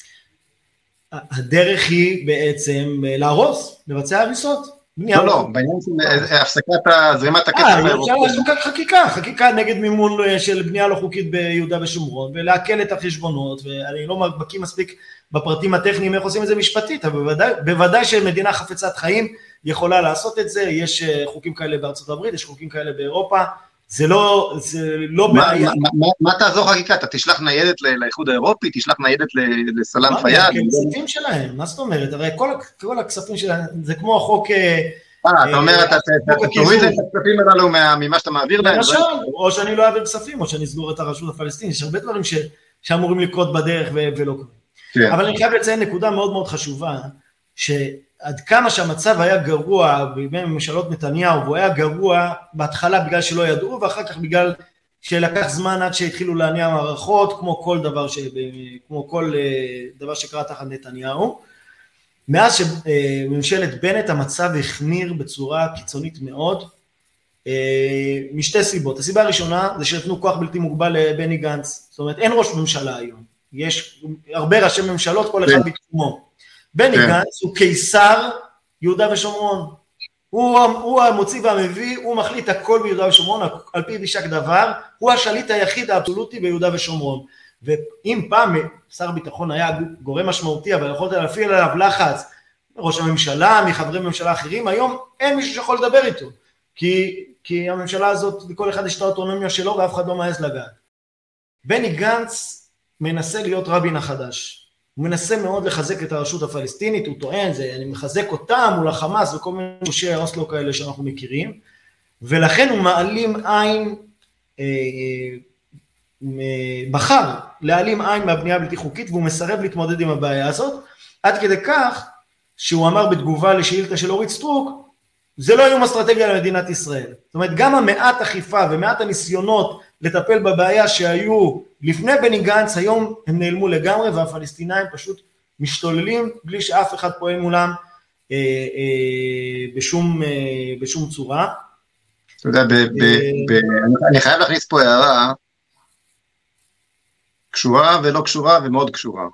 הדרך היא בעצם להרוס, לבצע הריסות. לא, לא, בעניין של הפסקת זרימת הכסף האירופי. יש לנו כאן חקיקה, חקיקה נגד מימון של בנייה לא חוקית ביהודה ושומרון, ולהקל את החשבונות, ואני לא בקיא מספיק בפרטים הטכניים איך עושים את זה משפטית, אבל בוודאי, בוודאי שמדינה חפצת חיים יכולה לעשות את זה, יש חוקים כאלה בארצות הברית, יש חוקים כאלה באירופה, זה לא, זה לא בעיה. מה תעזור חקיקה? אתה תשלח ניידת לאיחוד האירופי, תשלח ניידת לסלאם פיאד? מה, הכספים שלהם, מה זאת אומרת? הרי כל הכספים שלהם, זה כמו החוק... אה, אתה אומר, אתה תוריד את הכספים הללו ממה שאתה מעביר להם? למשל, או שאני לא אעביר כספים, או שאני אסגור את הרשות הפלסטינית, יש הרבה דברים שאמורים לקרות בדרך ולא קורה. אבל אני חייב לציין נקודה מאוד מאוד חשובה, שעד כמה שהמצב היה גרוע בימי ממשלות נתניהו, והוא היה גרוע בהתחלה בגלל שלא ידעו, ואחר כך בגלל שלקח זמן עד שהתחילו להניע מערכות, כמו כל דבר, ש... כמו כל דבר שקרה תחת נתניהו. מאז שממשלת בנט המצב החמיר בצורה קיצונית מאוד, משתי סיבות. הסיבה הראשונה זה שנתנו כוח בלתי מוגבל לבני גנץ, זאת אומרת אין ראש ממשלה היום, יש הרבה ראשי ממשלות, כל אחד בתחומו. בני גנץ הוא קיסר יהודה ושומרון, הוא, הוא המוציא והמביא, הוא מחליט הכל ביהודה ושומרון, על פי וישק דבר, הוא השליט היחיד האבסולוטי ביהודה ושומרון, ואם פעם שר הביטחון היה גורם משמעותי, אבל יכולת להפעיל עליו לחץ, ראש הממשלה, מחברי ממשלה אחרים, היום אין מישהו שיכול לדבר איתו, כי, כי הממשלה הזאת, לכל אחד יש את האוטונומיה שלו, ואף אחד לא מעז לגעת. בני גנץ מנסה להיות רבין החדש, הוא מנסה מאוד לחזק את הרשות הפלסטינית, הוא טוען, זה, אני מחזק אותם מול החמאס וכל מיני גושי אוסלו כאלה שאנחנו מכירים, ולכן הוא מעלים עין, אה, אה, בחר להעלים עין מהבנייה הבלתי חוקית, והוא מסרב להתמודד עם הבעיה הזאת, עד כדי כך שהוא אמר בתגובה לשאילתה של אורית סטרוק, זה לא איום אסטרטגיה למדינת ישראל. זאת אומרת, גם המעט אכיפה ומעט הניסיונות לטפל בבעיה שהיו לפני בני גנץ, היום הם נעלמו לגמרי, והפלסטינאים פשוט משתוללים, בלי שאף אחד פועל מולם אה, אה, בשום, אה, בשום צורה. אתה יודע, ב, ב, ב, אני חייב להכניס פה הערה, קשורה ולא קשורה ומאוד קשורה.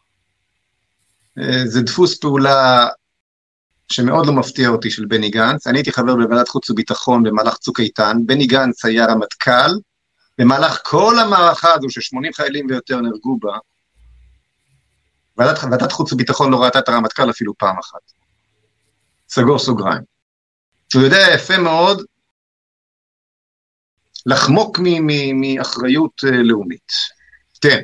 זה דפוס פעולה שמאוד לא מפתיע אותי של בני גנץ, אני הייתי חבר בוועדת חוץ וביטחון במהלך צוק איתן, בני גנץ היה רמטכ"ל, במהלך כל המערכה הזו ששמונים חיילים ויותר נהרגו בה, ועדת, ועדת חוץ וביטחון לא ראתה את הרמטכ"ל אפילו פעם אחת. סגור סוגריים. הוא יודע יפה מאוד לחמוק מאחריות לאומית. כן.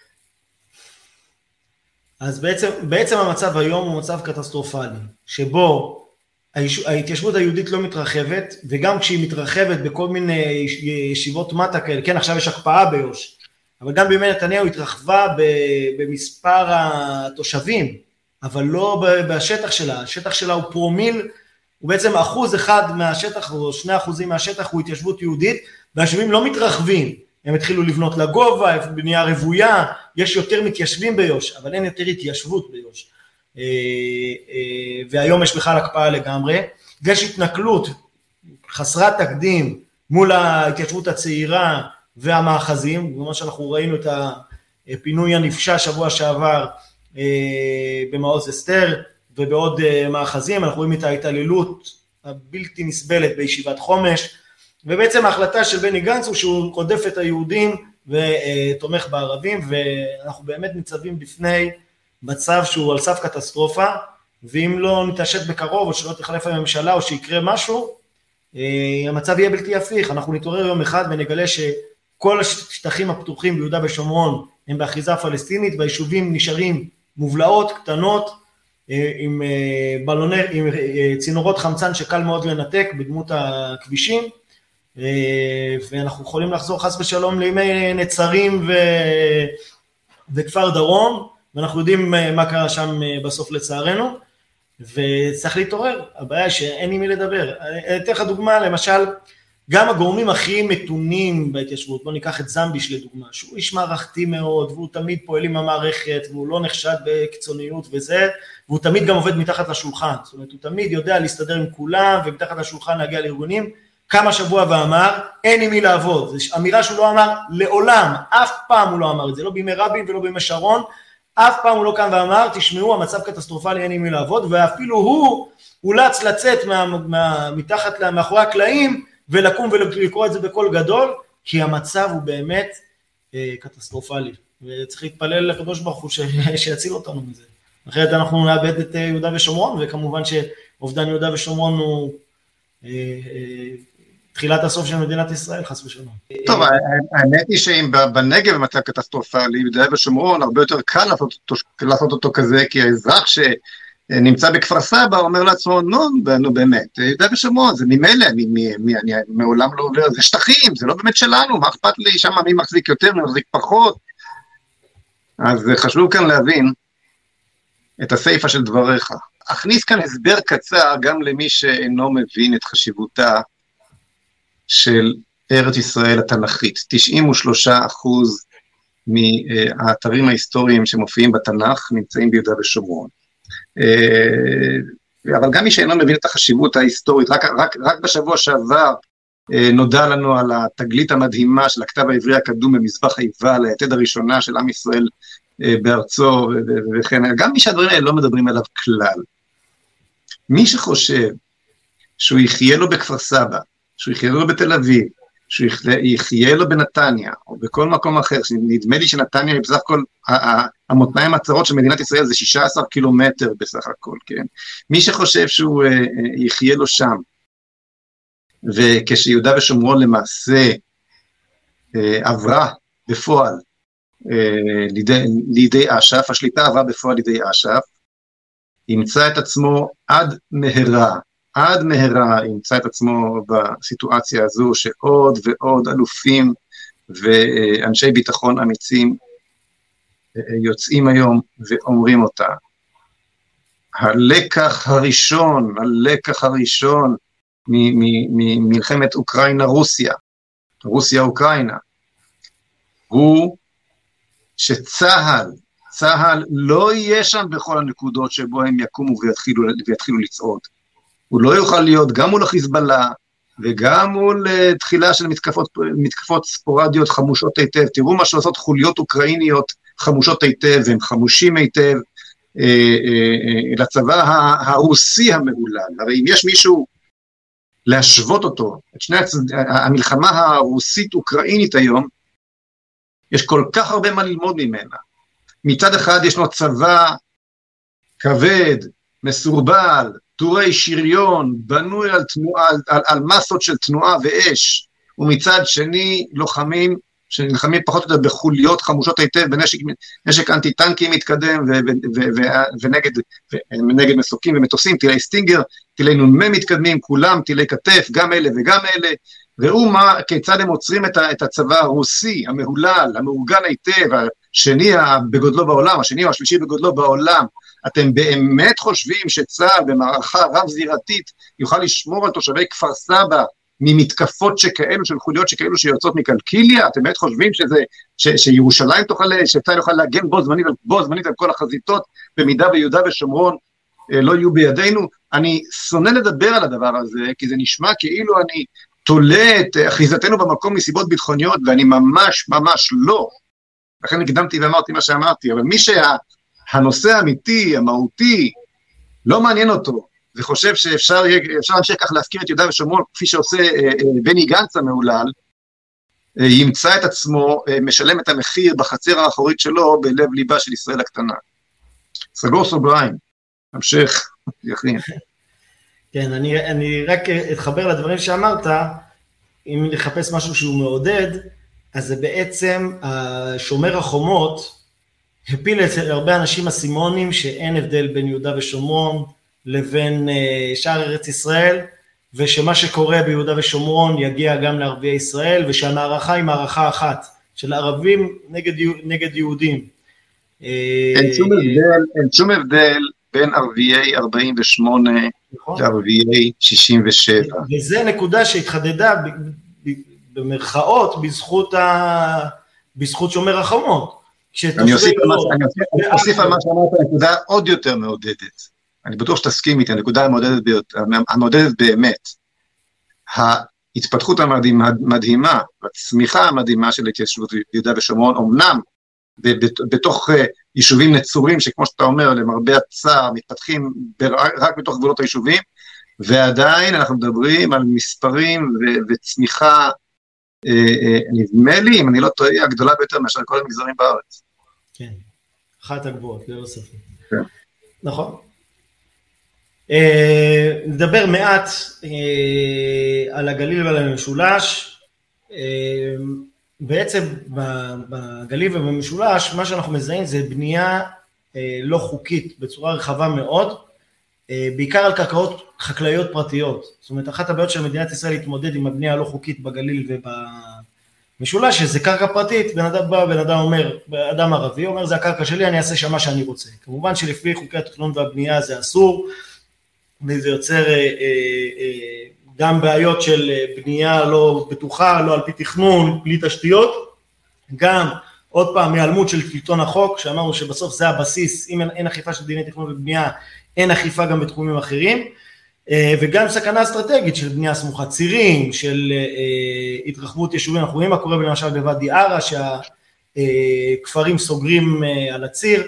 אז בעצם, בעצם המצב היום הוא מצב קטסטרופלי, שבו ההתיישבות היהודית לא מתרחבת, וגם כשהיא מתרחבת בכל מיני ישיבות מטה כאלה, כן, עכשיו יש הקפאה ביו"ש, אבל גם בימי נתניהו התרחבה במספר התושבים, אבל לא בשטח שלה, השטח שלה הוא פרומיל, הוא בעצם אחוז אחד מהשטח, או שני אחוזים מהשטח הוא התיישבות יהודית, והיישובים לא מתרחבים, הם התחילו לבנות לגובה, בנייה רבויה, יש יותר מתיישבים ביו"ש, אבל אין יותר התיישבות ביו"ש. והיום יש בכלל הקפאה לגמרי, יש התנכלות חסרת תקדים מול ההתיישבות הצעירה והמאחזים, כמו שאנחנו ראינו את הפינוי הנפשע שבוע שעבר במעוז אסתר ובעוד מאחזים, אנחנו רואים את ההתעללות הבלתי נסבלת בישיבת חומש, ובעצם ההחלטה של בני גנץ הוא שהוא רודף את היהודים ותומך בערבים, ואנחנו באמת ניצבים בפני מצב שהוא על סף קטסטרופה, ואם לא נתעשת בקרוב, או שלא תחלף הממשלה, או שיקרה משהו, המצב יהיה בלתי הפיך. אנחנו נתעורר יום אחד ונגלה שכל השטחים הפתוחים ביהודה ושומרון הם באחיזה פלסטינית, והיישובים נשארים מובלעות, קטנות, עם בלוני, עם צינורות חמצן שקל מאוד לנתק בדמות הכבישים, ואנחנו יכולים לחזור חס ושלום לימי נצרים ו... וכפר דרום, ואנחנו יודעים מה קרה שם בסוף לצערנו, וצריך להתעורר. הבעיה היא שאין עם מי לדבר. אתן לך דוגמה, למשל, גם הגורמים הכי מתונים בהתיישבות, בוא ניקח את זמביש לדוגמה, שהוא איש מערכתי מאוד, והוא תמיד פועל עם המערכת, והוא לא נחשד בקיצוניות וזה, והוא תמיד גם עובד מתחת לשולחן, זאת אומרת, הוא תמיד יודע להסתדר עם כולם, ומתחת לשולחן להגיע לארגונים, כמה שבוע ואמר, אין עם מי לעבוד, זו אמירה שהוא לא אמר לעולם, אף פעם הוא לא אמר את זה, לא בימי רבין ולא בימי שרון, אף פעם הוא לא קם ואמר, תשמעו, המצב קטסטרופלי, אין עם מי לעבוד, ואפילו הוא אולץ לצאת מה, מה, מתחת, מאחורי הקלעים, ולקום ולקרוא את זה בקול גדול, כי המצב הוא באמת אה, קטסטרופלי, וצריך להתפלל לקדוש ברוך הוא שיציל אותנו מזה. אחרת אנחנו נאבד את יהודה ושומרון, וכמובן שאובדן יהודה ושומרון הוא אה, אה, תחילת הסוף של מדינת ישראל, חס ושלום. טוב, האמת היא שאם בנגב במצב קטסטרופלי, יהודה ושומרון, הרבה יותר קל לעשות אותו, לעשות אותו כזה, כי האזרח ש... נמצא בכפר סבא, אומר לעצמו, נו, נו באמת, יהודה ושומרון, זה ממילא, אני, אני, אני מעולם לא עובר, זה שטחים, זה לא באמת שלנו, מה אכפת לי שם, מי מחזיק יותר, מי מחזיק פחות, אז חשוב כאן להבין את הסיפה של דבריך. אכניס כאן הסבר קצר, גם למי שאינו מבין את חשיבותה של ארץ ישראל התנ"כית, תשעים ושלושה אחוז מהאתרים ההיסטוריים שמופיעים בתנ"ך, נמצאים ביהודה ושומרון. אבל גם מי שאינו מבין את החשיבות ההיסטורית, רק, רק, רק בשבוע שעבר נודע לנו על התגלית המדהימה של הכתב העברי הקדום במזבח היבל, היתד הראשונה של עם ישראל בארצו, וכן, גם מי שהדברים האלה לא מדברים עליו כלל. מי שחושב שהוא יחיה לו בכפר סבא, שהוא יחיה לו בתל אביב, שהוא יחיה לו בנתניה, או בכל מקום אחר, נדמה לי שנתניה, בסך הכל, המותניים הצרות של מדינת ישראל זה שישה עשר קילומטר בסך הכל, כן? מי שחושב שהוא יחיה לו שם, וכשיהודה ושומרון למעשה עברה בפועל לידי, לידי אש"ף, השליטה עברה בפועל לידי אש"ף, ימצא את עצמו עד מהרה, עד מהרה ימצא את עצמו בסיטואציה הזו, שעוד ועוד אלופים ואנשי ביטחון אמיצים יוצאים היום ואומרים אותה. הלקח הראשון, הלקח הראשון ממלחמת אוקראינה-רוסיה, רוסיה-אוקראינה, הוא שצהל, צהל לא יהיה שם בכל הנקודות שבו הם יקומו ויתחילו, ויתחילו לצעוד. הוא לא יוכל להיות גם מול החיזבאללה, וגם מול uh, תחילה של מתקפות, מתקפות ספורדיות חמושות היטב. תראו מה שעושות חוליות אוקראיניות חמושות היטב, והם חמושים היטב uh, uh, uh, לצבא הרוסי המהולל. הרי אם יש מישהו להשוות אותו, את שני הצד... המלחמה הרוסית-אוקראינית היום, יש כל כך הרבה מה ללמוד ממנה. מצד אחד ישנו צבא כבד, מסורבל, טורי שריון, בנוי על, תנועה, על, על, על מסות של תנועה ואש, ומצד שני לוחמים שנלחמים פחות או יותר בחוליות חמושות היטב, בנשק נשק אנטי-טנקי מתקדם, ו, ו, ו, ו, ונגד, ונגד מסוקים ומטוסים, טילי סטינגר, טילי נ"מ מתקדמים, כולם טילי כתף, גם אלה וגם אלה, ראו מה, כיצד הם עוצרים את, את הצבא הרוסי, המהולל, המאורגן היטב, השני בגודלו בעולם, השני או השלישי בגודלו בעולם. אתם באמת חושבים שצה"ל במערכה רב-זירתית יוכל לשמור על תושבי כפר סבא ממתקפות שכאלו, של חוליות שכאלו שיוצאות מקלקיליה? אתם באמת חושבים שזה, ש, שירושלים תוכל, שצה"ל יוכל להגן בו זמנית, בו זמנית על כל החזיתות, במידה ביהודה ושומרון אה, לא יהיו בידינו? אני שונא לדבר על הדבר הזה, כי זה נשמע כאילו אני תולה את אחיזתנו במקום מסיבות ביטחוניות, ואני ממש ממש לא. לכן הקדמתי ואמרתי מה שאמרתי, אבל מי שהנושא האמיתי, המהותי, לא מעניין אותו, וחושב שאפשר להמשיך כך להזכיר את יהודה ושומרון, כפי שעושה בני גנץ המהולל, ימצא את עצמו, משלם את המחיר בחצר האחורית שלו, בלב ליבה של ישראל הקטנה. סגור סוגריים, המשך, יכין. כן, אני, אני רק אתחבר לדברים שאמרת, אם לחפש משהו שהוא מעודד, אז זה בעצם שומר החומות, הפיל אצל הרבה אנשים הסימונים, שאין הבדל בין יהודה ושומרון, לבין שאר ארץ ישראל, ושמה שקורה ביהודה ושומרון יגיע גם לערביי ישראל, ושהמערכה היא מערכה אחת, של ערבים נגד, נגד יהודים. אין שום הבדל, אין שום הבדל, בין ערביי ארבעים ושמונה נכון. לערביי שישים ושבע. וזה נקודה שהתחדדה במרכאות בזכות, ה... בזכות שומר החומות. אני אוסיף על מה שאמרת, נקודה עוד יותר מעודדת. אני בטוח שתסכים איתי, הנקודה המעודדת, המעודדת באמת. ההתפתחות המדהימה, הצמיחה המדהימה של התיישבות ביהודה ושומרון, אמנם בתוך יישובים נצורים, שכמו שאתה אומר, למרבה הצער, מתפתחים רק בתוך גבולות היישובים, ועדיין אנחנו מדברים על מספרים וצמיחה, נדמה לי, אם אני לא טועה, הגדולה ביותר מאשר כל המגזרים בארץ. כן, אחת הגבוהות, ללא ספק. כן. נכון. נדבר מעט על הגליל ועל המשולש. בעצם בגליל ובמשולש, מה שאנחנו מזהים זה בנייה לא חוקית בצורה רחבה מאוד, בעיקר על קרקעות חקלאיות פרטיות. זאת אומרת, אחת הבעיות של מדינת ישראל להתמודד עם הבנייה הלא חוקית בגליל ובמשולש, שזה קרקע פרטית, בן אדם בא, בן אדם אומר, אדם ערבי אומר, זה הקרקע שלי, אני אעשה שם מה שאני רוצה. כמובן שלפי חוקי התכנון והבנייה זה אסור, וזה יוצר אה, אה, אה, גם בעיות של בנייה לא בטוחה, לא על פי תכנון, בלי תשתיות, גם עוד פעם מהיעלמות של שלטון החוק, שאמרנו שבסוף זה הבסיס, אם אין, אין אכיפה של דיני תכנון ובנייה, אין אכיפה גם בתחומים אחרים, אה, וגם סכנה אסטרטגית של בנייה סמוכת צירים, של אה, התרחבות יישובים, אנחנו רואים מה קורה למשל בוואדי ערה, שהכפרים סוגרים אה, על הציר,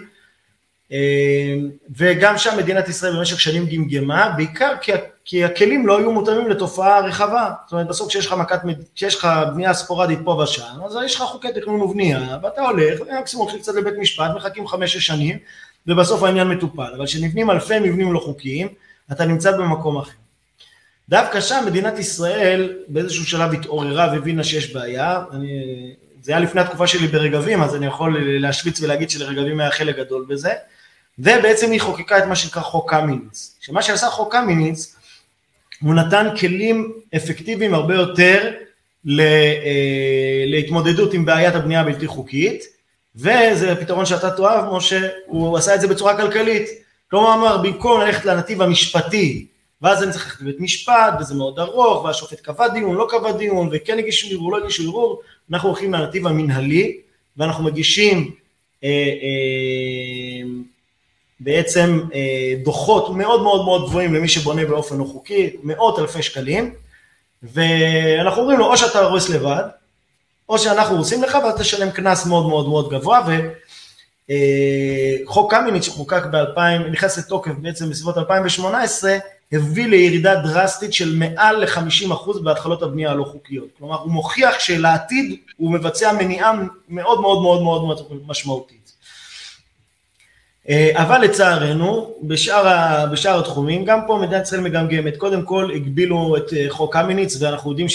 וגם שם מדינת ישראל במשך שנים גמגמה, בעיקר כי, כי הכלים לא היו מותאמים לתופעה רחבה. זאת אומרת, בסוף כשיש לך מכת, כשיש לך בנייה ספורדית פה ושם, אז יש לך חוקי תכנון ובנייה, ואתה הולך, מקסימום הולך קצת לבית משפט, מחכים חמש שנים, ובסוף העניין מטופל. אבל כשנבנים אלפי מבנים לא חוקיים, אתה נמצא במקום אחר. דווקא שם מדינת ישראל באיזשהו שלב התעוררה והבינה שיש בעיה. אני, זה היה לפני התקופה שלי ברגבים, אז אני יכול להשוויץ ולהגיד שלרגבים היה חלק גדול בזה. ובעצם היא חוקקה את מה שנקרא חוק קמיניץ. שמה שעשה חוק קמיניץ, הוא נתן כלים אפקטיביים הרבה יותר להתמודדות עם בעיית הבנייה הבלתי חוקית, וזה פתרון שאתה תאהב, משה, הוא עשה את זה בצורה כלכלית. כלומר, אמר, במקום ללכת לנתיב המשפטי, ואז אני צריך ללכת לבית משפט, וזה מאוד ארוך, והשופט קבע דיון, לא קבע דיון, וכן הגישו ערעור, לא הגישו ערעור, אנחנו הולכים לנתיב המנהלי, ואנחנו מגישים אה, אה, בעצם אה, דוחות מאוד מאוד מאוד גבוהים למי שבונה באופן לא חוקי, מאות אלפי שקלים, ואנחנו אומרים לו, או שאתה רוס לבד, או שאנחנו עושים לך, ואתה תשלם קנס מאוד מאוד מאוד גבוה, וחוק קמיניץ שחוקק ב-אלפיים, נכנס לתוקף בעצם בסביבות אלפיים שמונה עשרה, הביא לירידה דרסטית של מעל ל-חמישים אחוז בהתחלות הבנייה הלא חוקיות. כלומר, הוא מוכיח שלעתיד הוא מבצע מניעה מאוד מאוד מאוד מאוד משמעותית. אבל לצערנו, בשאר, ה, בשאר התחומים, גם פה מדינת ישראל מגמגמת. קודם כל, הגבילו את חוק קמיניץ, ואנחנו יודעים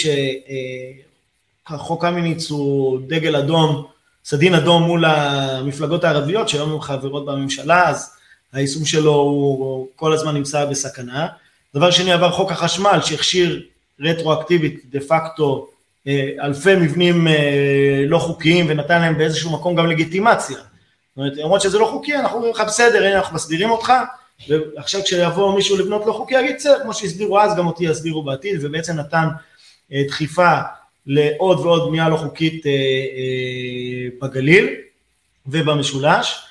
שחוק קמיניץ הוא דגל אדום, סדין אדום מול המפלגות הערביות, שהיום הן חברות בממשלה, אז היישום שלו הוא כל הזמן נמצא בסכנה. דבר שני, עבר חוק החשמל שהכשיר רטרואקטיבית דה פקטו אלפי מבנים לא חוקיים, ונתן להם באיזשהו מקום גם לגיטימציה. זאת אומרת, למרות שזה לא חוקי, אנחנו אומרים לך בסדר, הנה אנחנו מסדירים אותך, ועכשיו כשיבוא מישהו לבנות לא חוקי, יגיד צר, כמו שהסדירו אז, גם אותי יסדירו בעתיד, ובעצם נתן דחיפה לעוד ועוד בנייה לא חוקית בגליל ובמשולש.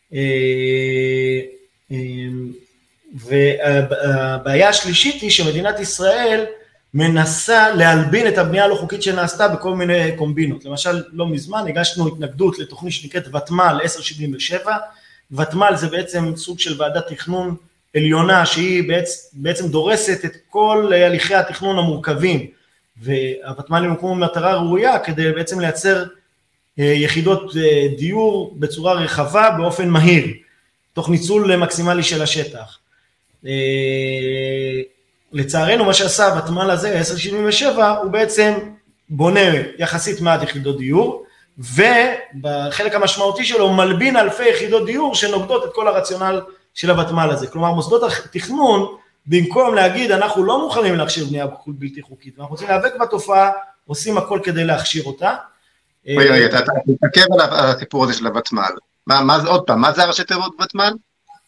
והבעיה השלישית היא שמדינת ישראל מנסה להלבין את הבנייה הלא חוקית שנעשתה בכל מיני קומבינות. למשל, לא מזמן הגשנו התנגדות לתוכנית שנקראת ותמ"ל עשר שבעים ושבע. ותמ"ל זה בעצם סוג של ועדת תכנון עליונה, שהיא בעצם דורסת את כל הליכי התכנון המורכבים, והוותמ"ל היא מקום מטרה ראויה כדי בעצם לייצר יחידות דיור בצורה רחבה באופן מהיר, תוך ניצול מקסימלי של השטח. לצערנו מה שעשה הוותמ"ל הזה, עשר שבעים ושבע, הוא בעצם בונה יחסית מעט יחידות דיור, ובחלק המשמעותי שלו הוא מלבין אלפי יחידות דיור שנוגדות את כל הרציונל של הוותמ"ל הזה. כלומר, מוסדות התכנון, במקום להגיד אנחנו לא מוכנים להכשיר בנייה בלתי חוקית, ואנחנו רוצים להיאבק בתופעה, עושים הכל כדי להכשיר אותה. רגע, רגע, אתה תתעכב על הסיפור הזה של הוותמ"ל. מה זה עוד פעם, מה זה הראשי תיבות ותמ"ל?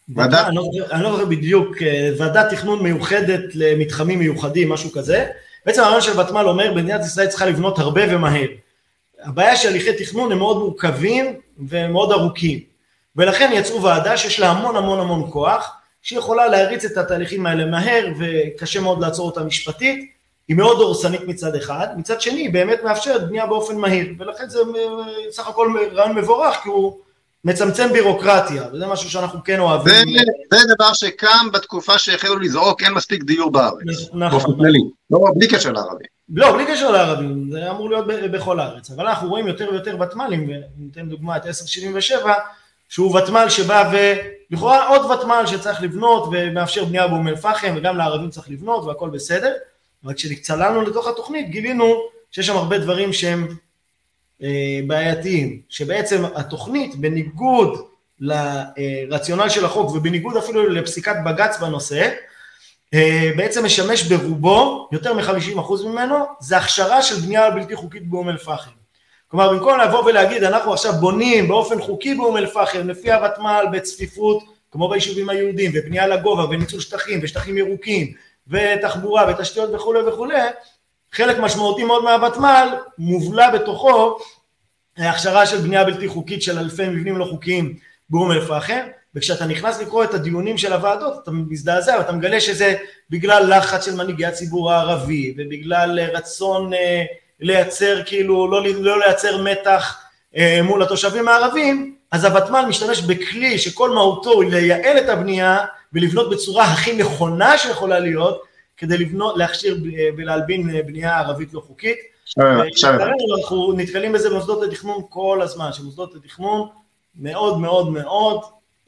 ועדה? אני לא זוכר בדיוק, ועדת תכנון מיוחדת למתחמים מיוחדים, משהו כזה. בעצם הרעיון של ותמ"ל אומר, מדינת ישראל צריכה לבנות הרבה ומהר. הבעיה של הליכי תכנון הם מאוד מורכבים ומאוד ארוכים. ולכן יצאו ועדה שיש לה המון המון המון כוח, שהיא יכולה להריץ את התהליכים האלה מהר, וקשה מאוד לעצור אותה משפטית. היא מאוד דורסנית מצד אחד, מצד שני היא באמת מאפשרת בנייה באופן מהיר, ולכן זה סך הכל רעיון מבורך, כי הוא מצמצם בירוקרטיה, וזה משהו שאנחנו כן אוהבים. זה, זה דבר שקם בתקופה שהחלו לזעוק, אין מספיק דיור בארץ. נכון. באופן כללי, לא בלי קשר לערבים. לא, בלי קשר לערבים, זה אמור להיות בכל הארץ, אבל אנחנו רואים יותר ויותר ותמ"לים, וניתן דוגמה את עשר שבעים ושבע, שהוא ותמ"ל שבא ולכאורה עוד ותמ"ל שצריך לבנות, ומאפשר בנייה באום אל-פחם, וגם לערבים צריך לבנות, והכל בסדר. אבל כשצללנו לתוך התוכנית, גילינו שיש שם הרבה דברים שהם אה, בעייתיים, שבעצם התוכנית, בניגוד לרציונל של החוק, ובניגוד אפילו לפסיקת בג"ץ בנושא, אה, בעצם משמש ברובו, יותר מ-חמישים אחוז ממנו, זה הכשרה של בנייה בלתי חוקית באום אל-פחם. כלומר, במקום לבוא ולהגיד, אנחנו עכשיו בונים באופן חוקי באום אל-פחם, לפי הוותמ"ל, בצפיפות, כמו ביישובים היהודים, ובנייה לגובה, וניצול שטחים, ושטחים ירוקים, ותחבורה ותשתיות וכו' וכו', חלק משמעותי מאוד מהוותמ"ל מובלה בתוכו הכשרה של בנייה בלתי חוקית של אלפי מבנים לא חוקיים באום אל-פחם, וכשאתה נכנס לקרוא את הדיונים של הוועדות, אתה מזדעזע ואתה מגלה שזה בגלל לחץ של מנהיגי הציבור הערבי, ובגלל רצון אה, לייצר, כאילו לא, לא לייצר מתח אה, מול התושבים הערבים, אז הוותמ"ל משתמש בכלי שכל מהותו הוא לייעל את הבנייה, ולבנות בצורה הכי נכונה שיכולה להיות, כדי לבנות, להכשיר ולהלבין בנייה ערבית לא חוקית. אנחנו נתקלים בזה במוסדות התכנון כל הזמן, שמוסדות התכנון מאוד מאוד מאוד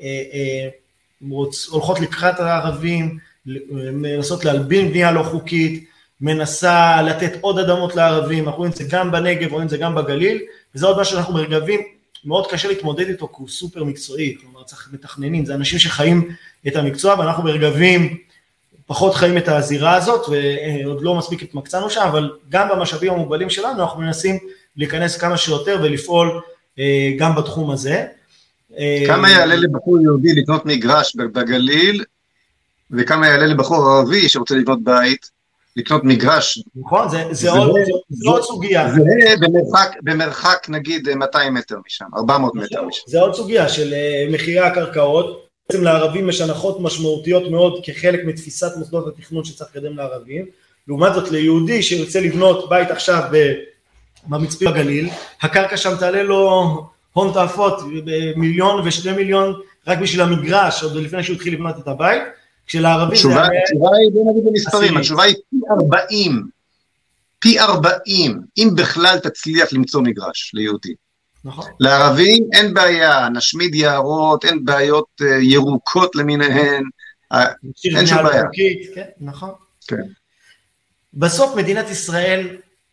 הולכות לקראת הערבים, מנסות להלבין בנייה לא חוקית, מנסה לתת עוד אדמות לערבים, אנחנו רואים את זה גם בנגב, רואים את זה גם בגליל, וזה עוד מה שאנחנו מרגבים, מאוד קשה להתמודד איתו, כי הוא סופר מקצועי, כלומר צריך מתכננים, זה אנשים שחיים את המקצוע, ואנחנו ברגבים פחות חיים את הזירה הזאת, ועוד לא מספיק התמקצענו שם, אבל גם במשאבים המוגבלים שלנו, אנחנו מנסים להיכנס כמה שיותר, ולפעול גם בתחום הזה. כמה יעלה לבחור יהודי לקנות מגרש בגליל, וכמה יעלה לבחור ערבי שרוצה לבנות בית, לקנות מגרש? נכון, זה, זה, זה עוד, זה עוד סוגיה. זה במרחק, במרחק נגיד מאתיים מטר משם, ארבע מאות מטר משם. זה עוד סוגיה של מחירי הקרקעות, בעצם לערבים יש הנחות משמעותיות מאוד כחלק מתפיסת מוסדות התכנון שצריך לקדם לערבים, לעומת זאת ליהודי שירצה לבנות בית עכשיו במצפה בגליל, הקרקע שם תעלה לו הון תועפות במיליון ושני מיליון רק בשביל המגרש, עוד לפני שהוא התחיל לבנות את הבית, כשלערבים זה... התשובה היא, בוא נגיד במספרים, התשובה היא פי ארבעים, פי ארבעים, אם בכלל תצליח למצוא מגרש ליהודי. נכון. לערבים אין בעיה, נשמיד יערות, אין בעיות ירוקות למיניהן, אין שום בעיה. כן, נכון. כן. בסוף מדינת ישראל,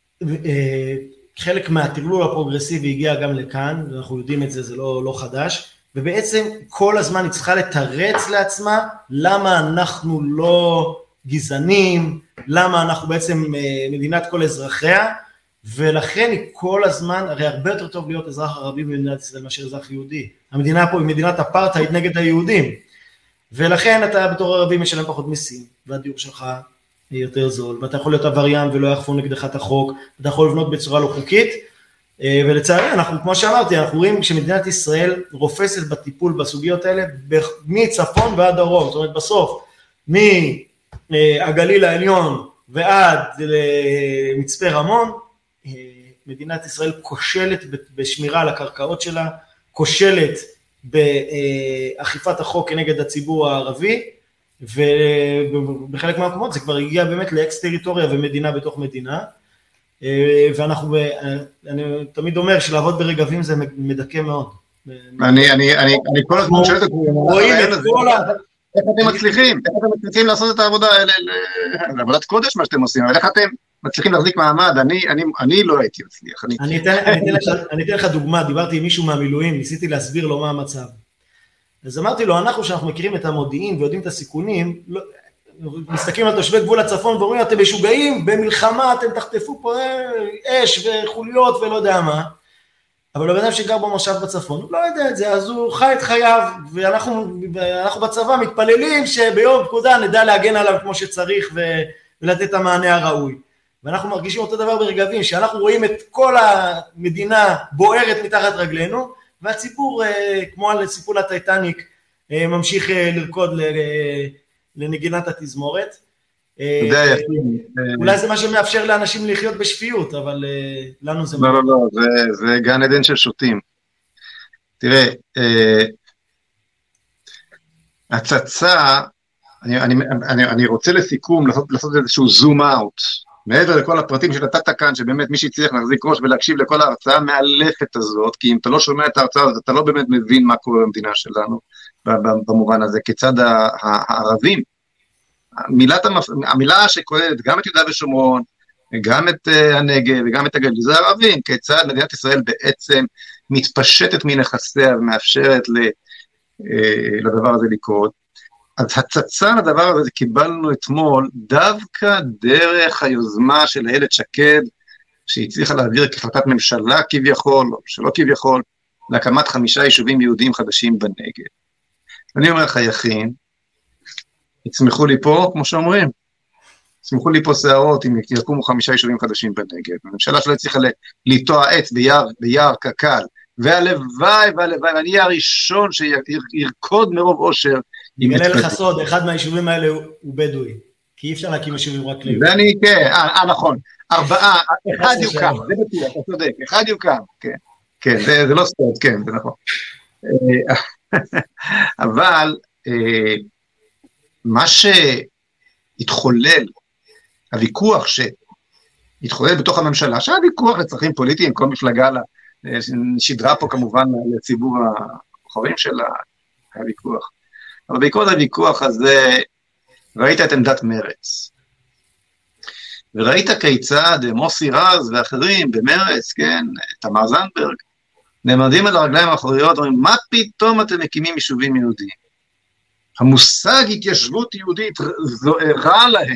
חלק מהתרלול הפרוגרסיבי הגיע גם לכאן, ואנחנו יודעים את זה, זה לא, לא חדש, ובעצם כל הזמן היא צריכה לתרץ לעצמה, למה אנחנו לא גזענים, למה אנחנו בעצם מדינת כל אזרחיה, ולכן היא כל הזמן, הרי הרבה יותר טוב להיות אזרח ערבי במדינת ישראל מאשר אזרח יהודי. המדינה פה היא מדינת אפרטהייד נגד היהודים, ולכן אתה בתור ערבי משלם פחות מיסים, והדיור שלך יותר זול, ואתה יכול להיות עבריין ולא יאכפו נגדך את החוק, אתה יכול לבנות בצורה לא חוקית, ולצערי אנחנו, כמו שאמרתי, אנחנו רואים שמדינת ישראל רופסת בטיפול בסוגיות האלה, מצפון ועד דרום, זאת אומרת בסוף, מהגליל העליון ועד למצפה רמון, מדינת ישראל כושלת בשמירה על הקרקעות שלה, כושלת באכיפת החוק כנגד הציבור הערבי, ובחלק מהמקומות זה כבר הגיע באמת לאקס טריטוריה ומדינה בתוך מדינה, ואנחנו, אני תמיד אומר שלעבוד ברגבים זה מדכא מאוד. אני, אני, אני, אני כל הזמן שואלת את רואים את כל ה... איך אתם מצליחים? איך אתם מצליחים לעשות את העבודה האלה? זה עבודת קודש מה שאתם עושים, אבל איך אתם מצליחים להחזיק מעמד? אני, אני, אני לא הייתי מצליח. אני אתן, אני אתן לך, אני אתן לך דוגמה, דיברתי עם מישהו מהמילואים, ניסיתי להסביר לו מה המצב. אז אמרתי לו, אנחנו שאנחנו מכירים את המודיעין ויודעים את הסיכונים, לא, מסתכלים על תושבי גבול הצפון ואומרים, אתם משוגעים, במלחמה אתם תחטפו פה אש וחוליות ולא יודע מה. אבל הבן אדם שגר במושב בצפון, הוא לא יודע את זה, אז הוא חי את חייו, ואנחנו אנחנו בצבא מתפללים שביום פקודה נדע להגן עליו כמו שצריך ולתת את המענה הראוי. ואנחנו מרגישים אותו דבר ברגבים, שאנחנו רואים את כל המדינה בוערת מתחת רגלינו, והציבור, כמו על סיפור הטייטניק, ממשיך לרקוד לנגינת התזמורת. אולי זה מה שמאפשר לאנשים לחיות בשפיות, אבל לנו זה... לא, לא, לא, זה גן עדן של שוטים. תראה, הצצה, אני רוצה לסיכום לעשות איזשהו זום אאוט, מעבר לכל הפרטים שנתת כאן, שבאמת מי שצריך להחזיק ראש ולהקשיב לכל ההרצאה המאלפת הזאת, כי אם אתה לא שומע את ההרצאה הזאת, אתה לא באמת מבין מה קורה במדינה שלנו, במובן הזה, כיצד הערבים, מילת המפ... המילה שכוללת גם את יהודה ושומרון, גם את uh, הנגב וגם את הגליל, זה ערבים, כיצד מדינת ישראל בעצם מתפשטת מנכסיה ומאפשרת ל, uh, לדבר הזה לקרות. אז הצצה לדבר הזה זה קיבלנו אתמול דווקא דרך היוזמה של איילת שקד, שהצליחה להעביר כהחלטת ממשלה כביכול, או שלא כביכול, להקמת חמישה יישובים יהודיים חדשים בנגב. אני אומר לך יכין, יצמחו לי פה, כמו שאומרים, יצמחו לי פה שערות, אם יקומו חמישה יישובים חדשים בנגב. הממשלה שלא הצליחה לטוע עץ ביער, ביער קקל, והלוואי והלוואי, ואני אהיה הראשון שירקוד מרוב אושר. יגלה לך סוד, אחד מהיישובים האלה הוא בדואי, כי אי אפשר להקים יישובים רק ליהודים. ואני, כן, אה, נכון, ארבעה, אחד יוקם, זה בטוח, אתה צודק, אחד יוקם, כן, כן, זה לא סוד, כן, זה נכון. אבל, מה שהתחולל, הוויכוח שהתחולל בתוך הממשלה, שהיה ויכוח לצרכים פוליטיים, כל מפלגה שידרה פה כמובן לציבור הבוחרים שלה, היה ויכוח. אבל בעקבות הוויכוח הזה, ראית את עמדת מרץ. וראית כיצד מוסי רז ואחרים במרץ, כן, תמר זנדברג, נעמדים על הרגליים האחוריות, אומרים, מה פתאום אתם מקימים יישובים יהודיים? המושג התיישבות יהודית רע להם,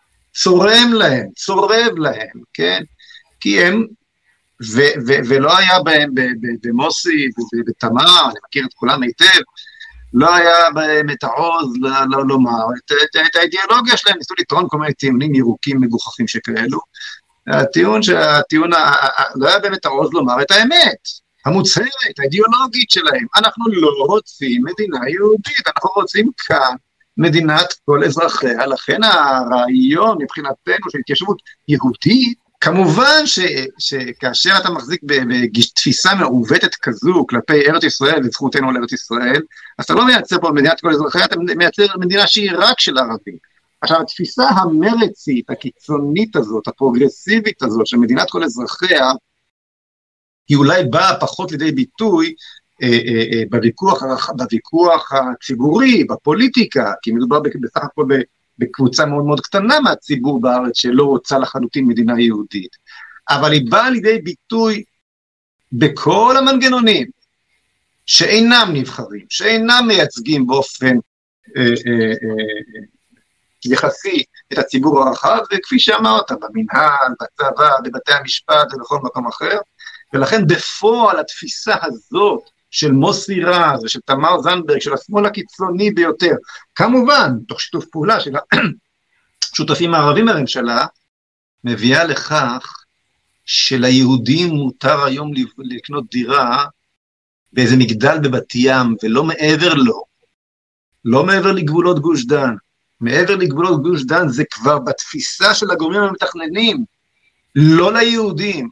צורם להם, צורב להם, כן? כי הם, ו, ו, ולא היה בהם במוסי ובתמר, אני מכיר את כולם היטב, לא היה בהם את העוז לומר, את, את, את האידיאולוגיה שלהם, ניסו לטעון כל מיני טיעונים ירוקים מגוחכים שכאלו, הטיעון שהטיעון, לא היה בהם את העוז לומר את האמת, המוצהרת, האידיאולוגית שלהם. אנחנו לא רוצים מדינה יהודית, אנחנו רוצים כאן מדינת כל אזרחיה, לכן הרעיון מבחינתנו של התיישבות יהודית, כמובן ש, שכאשר אתה מחזיק בתפיסה מעוותת כזו כלפי ארץ ישראל וזכותנו על ארץ ישראל, אז אתה לא מייצר פה מדינת כל אזרחיה, אתה מייצר מדינה שהיא רק של ערבים. עכשיו, התפיסה המרצית, הקיצונית הזאת, הפרוגרסיבית הזאת של מדינת כל אזרחיה, היא אולי באה פחות לידי ביטוי אה, אה, אה, בוויכוח, בוויכוח הציבורי, בפוליטיקה, כי מדובר בסך הכל בקבוצה מאוד מאוד קטנה מהציבור בארץ שלא רוצה לחלוטין מדינה יהודית. אבל היא באה לידי ביטוי בכל המנגנונים שאינם נבחרים, שאינם מייצגים באופן אה, אה, אה, יחסי את הציבור הרחב, וכפי שאמרת, במנהל, בצבא, בבתי המשפט ובכל מקום אחר, ולכן בפועל התפיסה הזאת של מוסי רז ושל תמר זנדברג, של השמאל הקיצוני ביותר, כמובן, תוך שיתוף פעולה של השותפים הערבים בממשלה, מביאה לכך שליהודים מותר היום לקנות דירה באיזה מגדל בבת ים, ולא מעבר לו, לא מעבר לגבולות גוש דן, מעבר לגבולות גוש דן זה כבר בתפיסה של הגורמים המתכננים, לא ליהודים.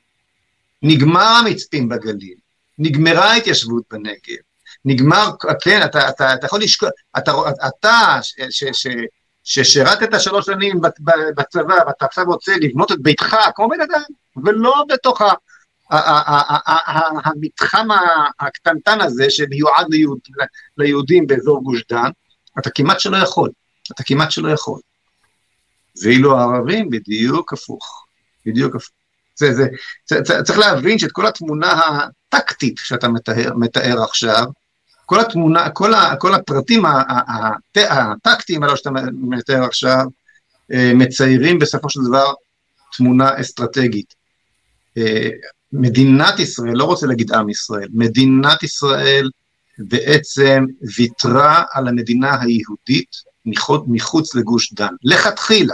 נגמר המצפים בגליל, נגמרה ההתיישבות בנגב, נגמר, כן, אתה, אתה, אתה יכול לשקול, אתה, אתה ש, ש, ש, ששירתת שלוש שנים בצבא, ואתה עכשיו רוצה לבנות את ביתך, כמו בן אדם, ולא בתוך ה, ה, ה, ה, ה, ה, המתחם הקטנטן הזה, שמיועד ליהוד, ליהודים באזור גוש דן, אתה כמעט שלא יכול, אתה כמעט שלא יכול. ואילו הערבים בדיוק הפוך, בדיוק הפוך. זה, זה, זה, זה, צריך להבין שאת כל התמונה הטקטית שאתה מתאר, מתאר עכשיו, כל התמונה, כל, ה, כל הפרטים הטקטיים האלה שאתה מתאר עכשיו, מציירים בסופו של דבר תמונה אסטרטגית. מדינת ישראל, לא רוצה להגיד עם ישראל, מדינת ישראל בעצם ויתרה על המדינה היהודית מחוץ לגוש דן, לכתחילה,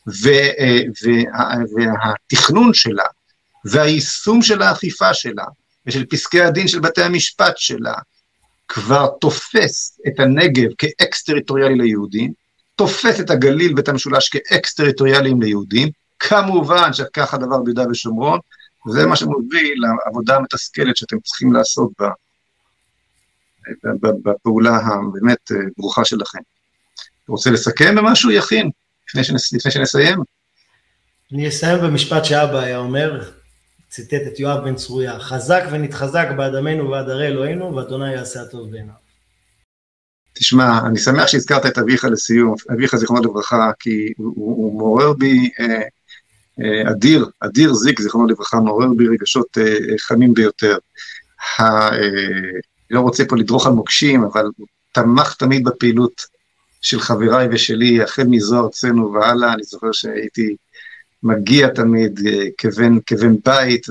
והתכנון שלה, והיישום של האכיפה שלה, ושל פסקי הדין של בתי המשפט שלה, כבר תופס את הנגב כאקס-טריטוריאלי ליהודים, תופס את הגליל ואת המשולש כאקס-טריטוריאליים ליהודים, כמובן שכך הדבר ביהודה ושומרון, וזה מה שמוביל לעבודה המתסכלת שאתם צריכים לעשות בה, בפעולה הבאמת ברוכה שלכם. אתה רוצה לסכם במשהו, יכין, לפני, שנס, לפני שנסיים? אני אסיים במשפט שאבא היה אומר, ציטט את יואב בן צרויה, חזק ונתחזק בעד עמנו ובעד ערי אלוהינו, ואדוני יעשה הטוב בעיניו. תשמע, אני שמח שהזכרת את אביך לסיום, אביך זיכרונו לברכה, כי הוא, הוא מעורר בי, אה, אה, אדיר, אדיר זיק זיכרונו לברכה, מעורר בי רגשות אה, חמים ביותר. ה, אה, לא רוצה פה לדרוך על מוקשים, אבל הוא תמך תמיד בפעילות של חבריי ושלי, החל מזוהר ארצנו והלאה, אני זוכר שהייתי מגיע תמיד כבן, כבן בית,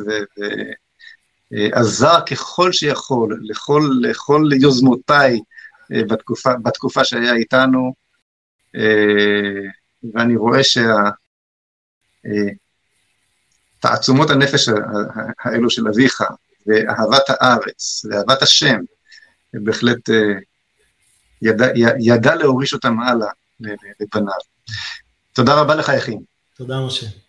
ועזר ככל שיכול, לכל, לכל יוזמותיי בתקופה, בתקופה שהיה איתנו, ואני רואה שתעצומות הנפש האלו של אביך, ואהבת הארץ, ואהבת השם, בהחלט ידע, ידע להוריש אותם הלאה לבניו. תודה רבה לך, יכין. תודה, משה.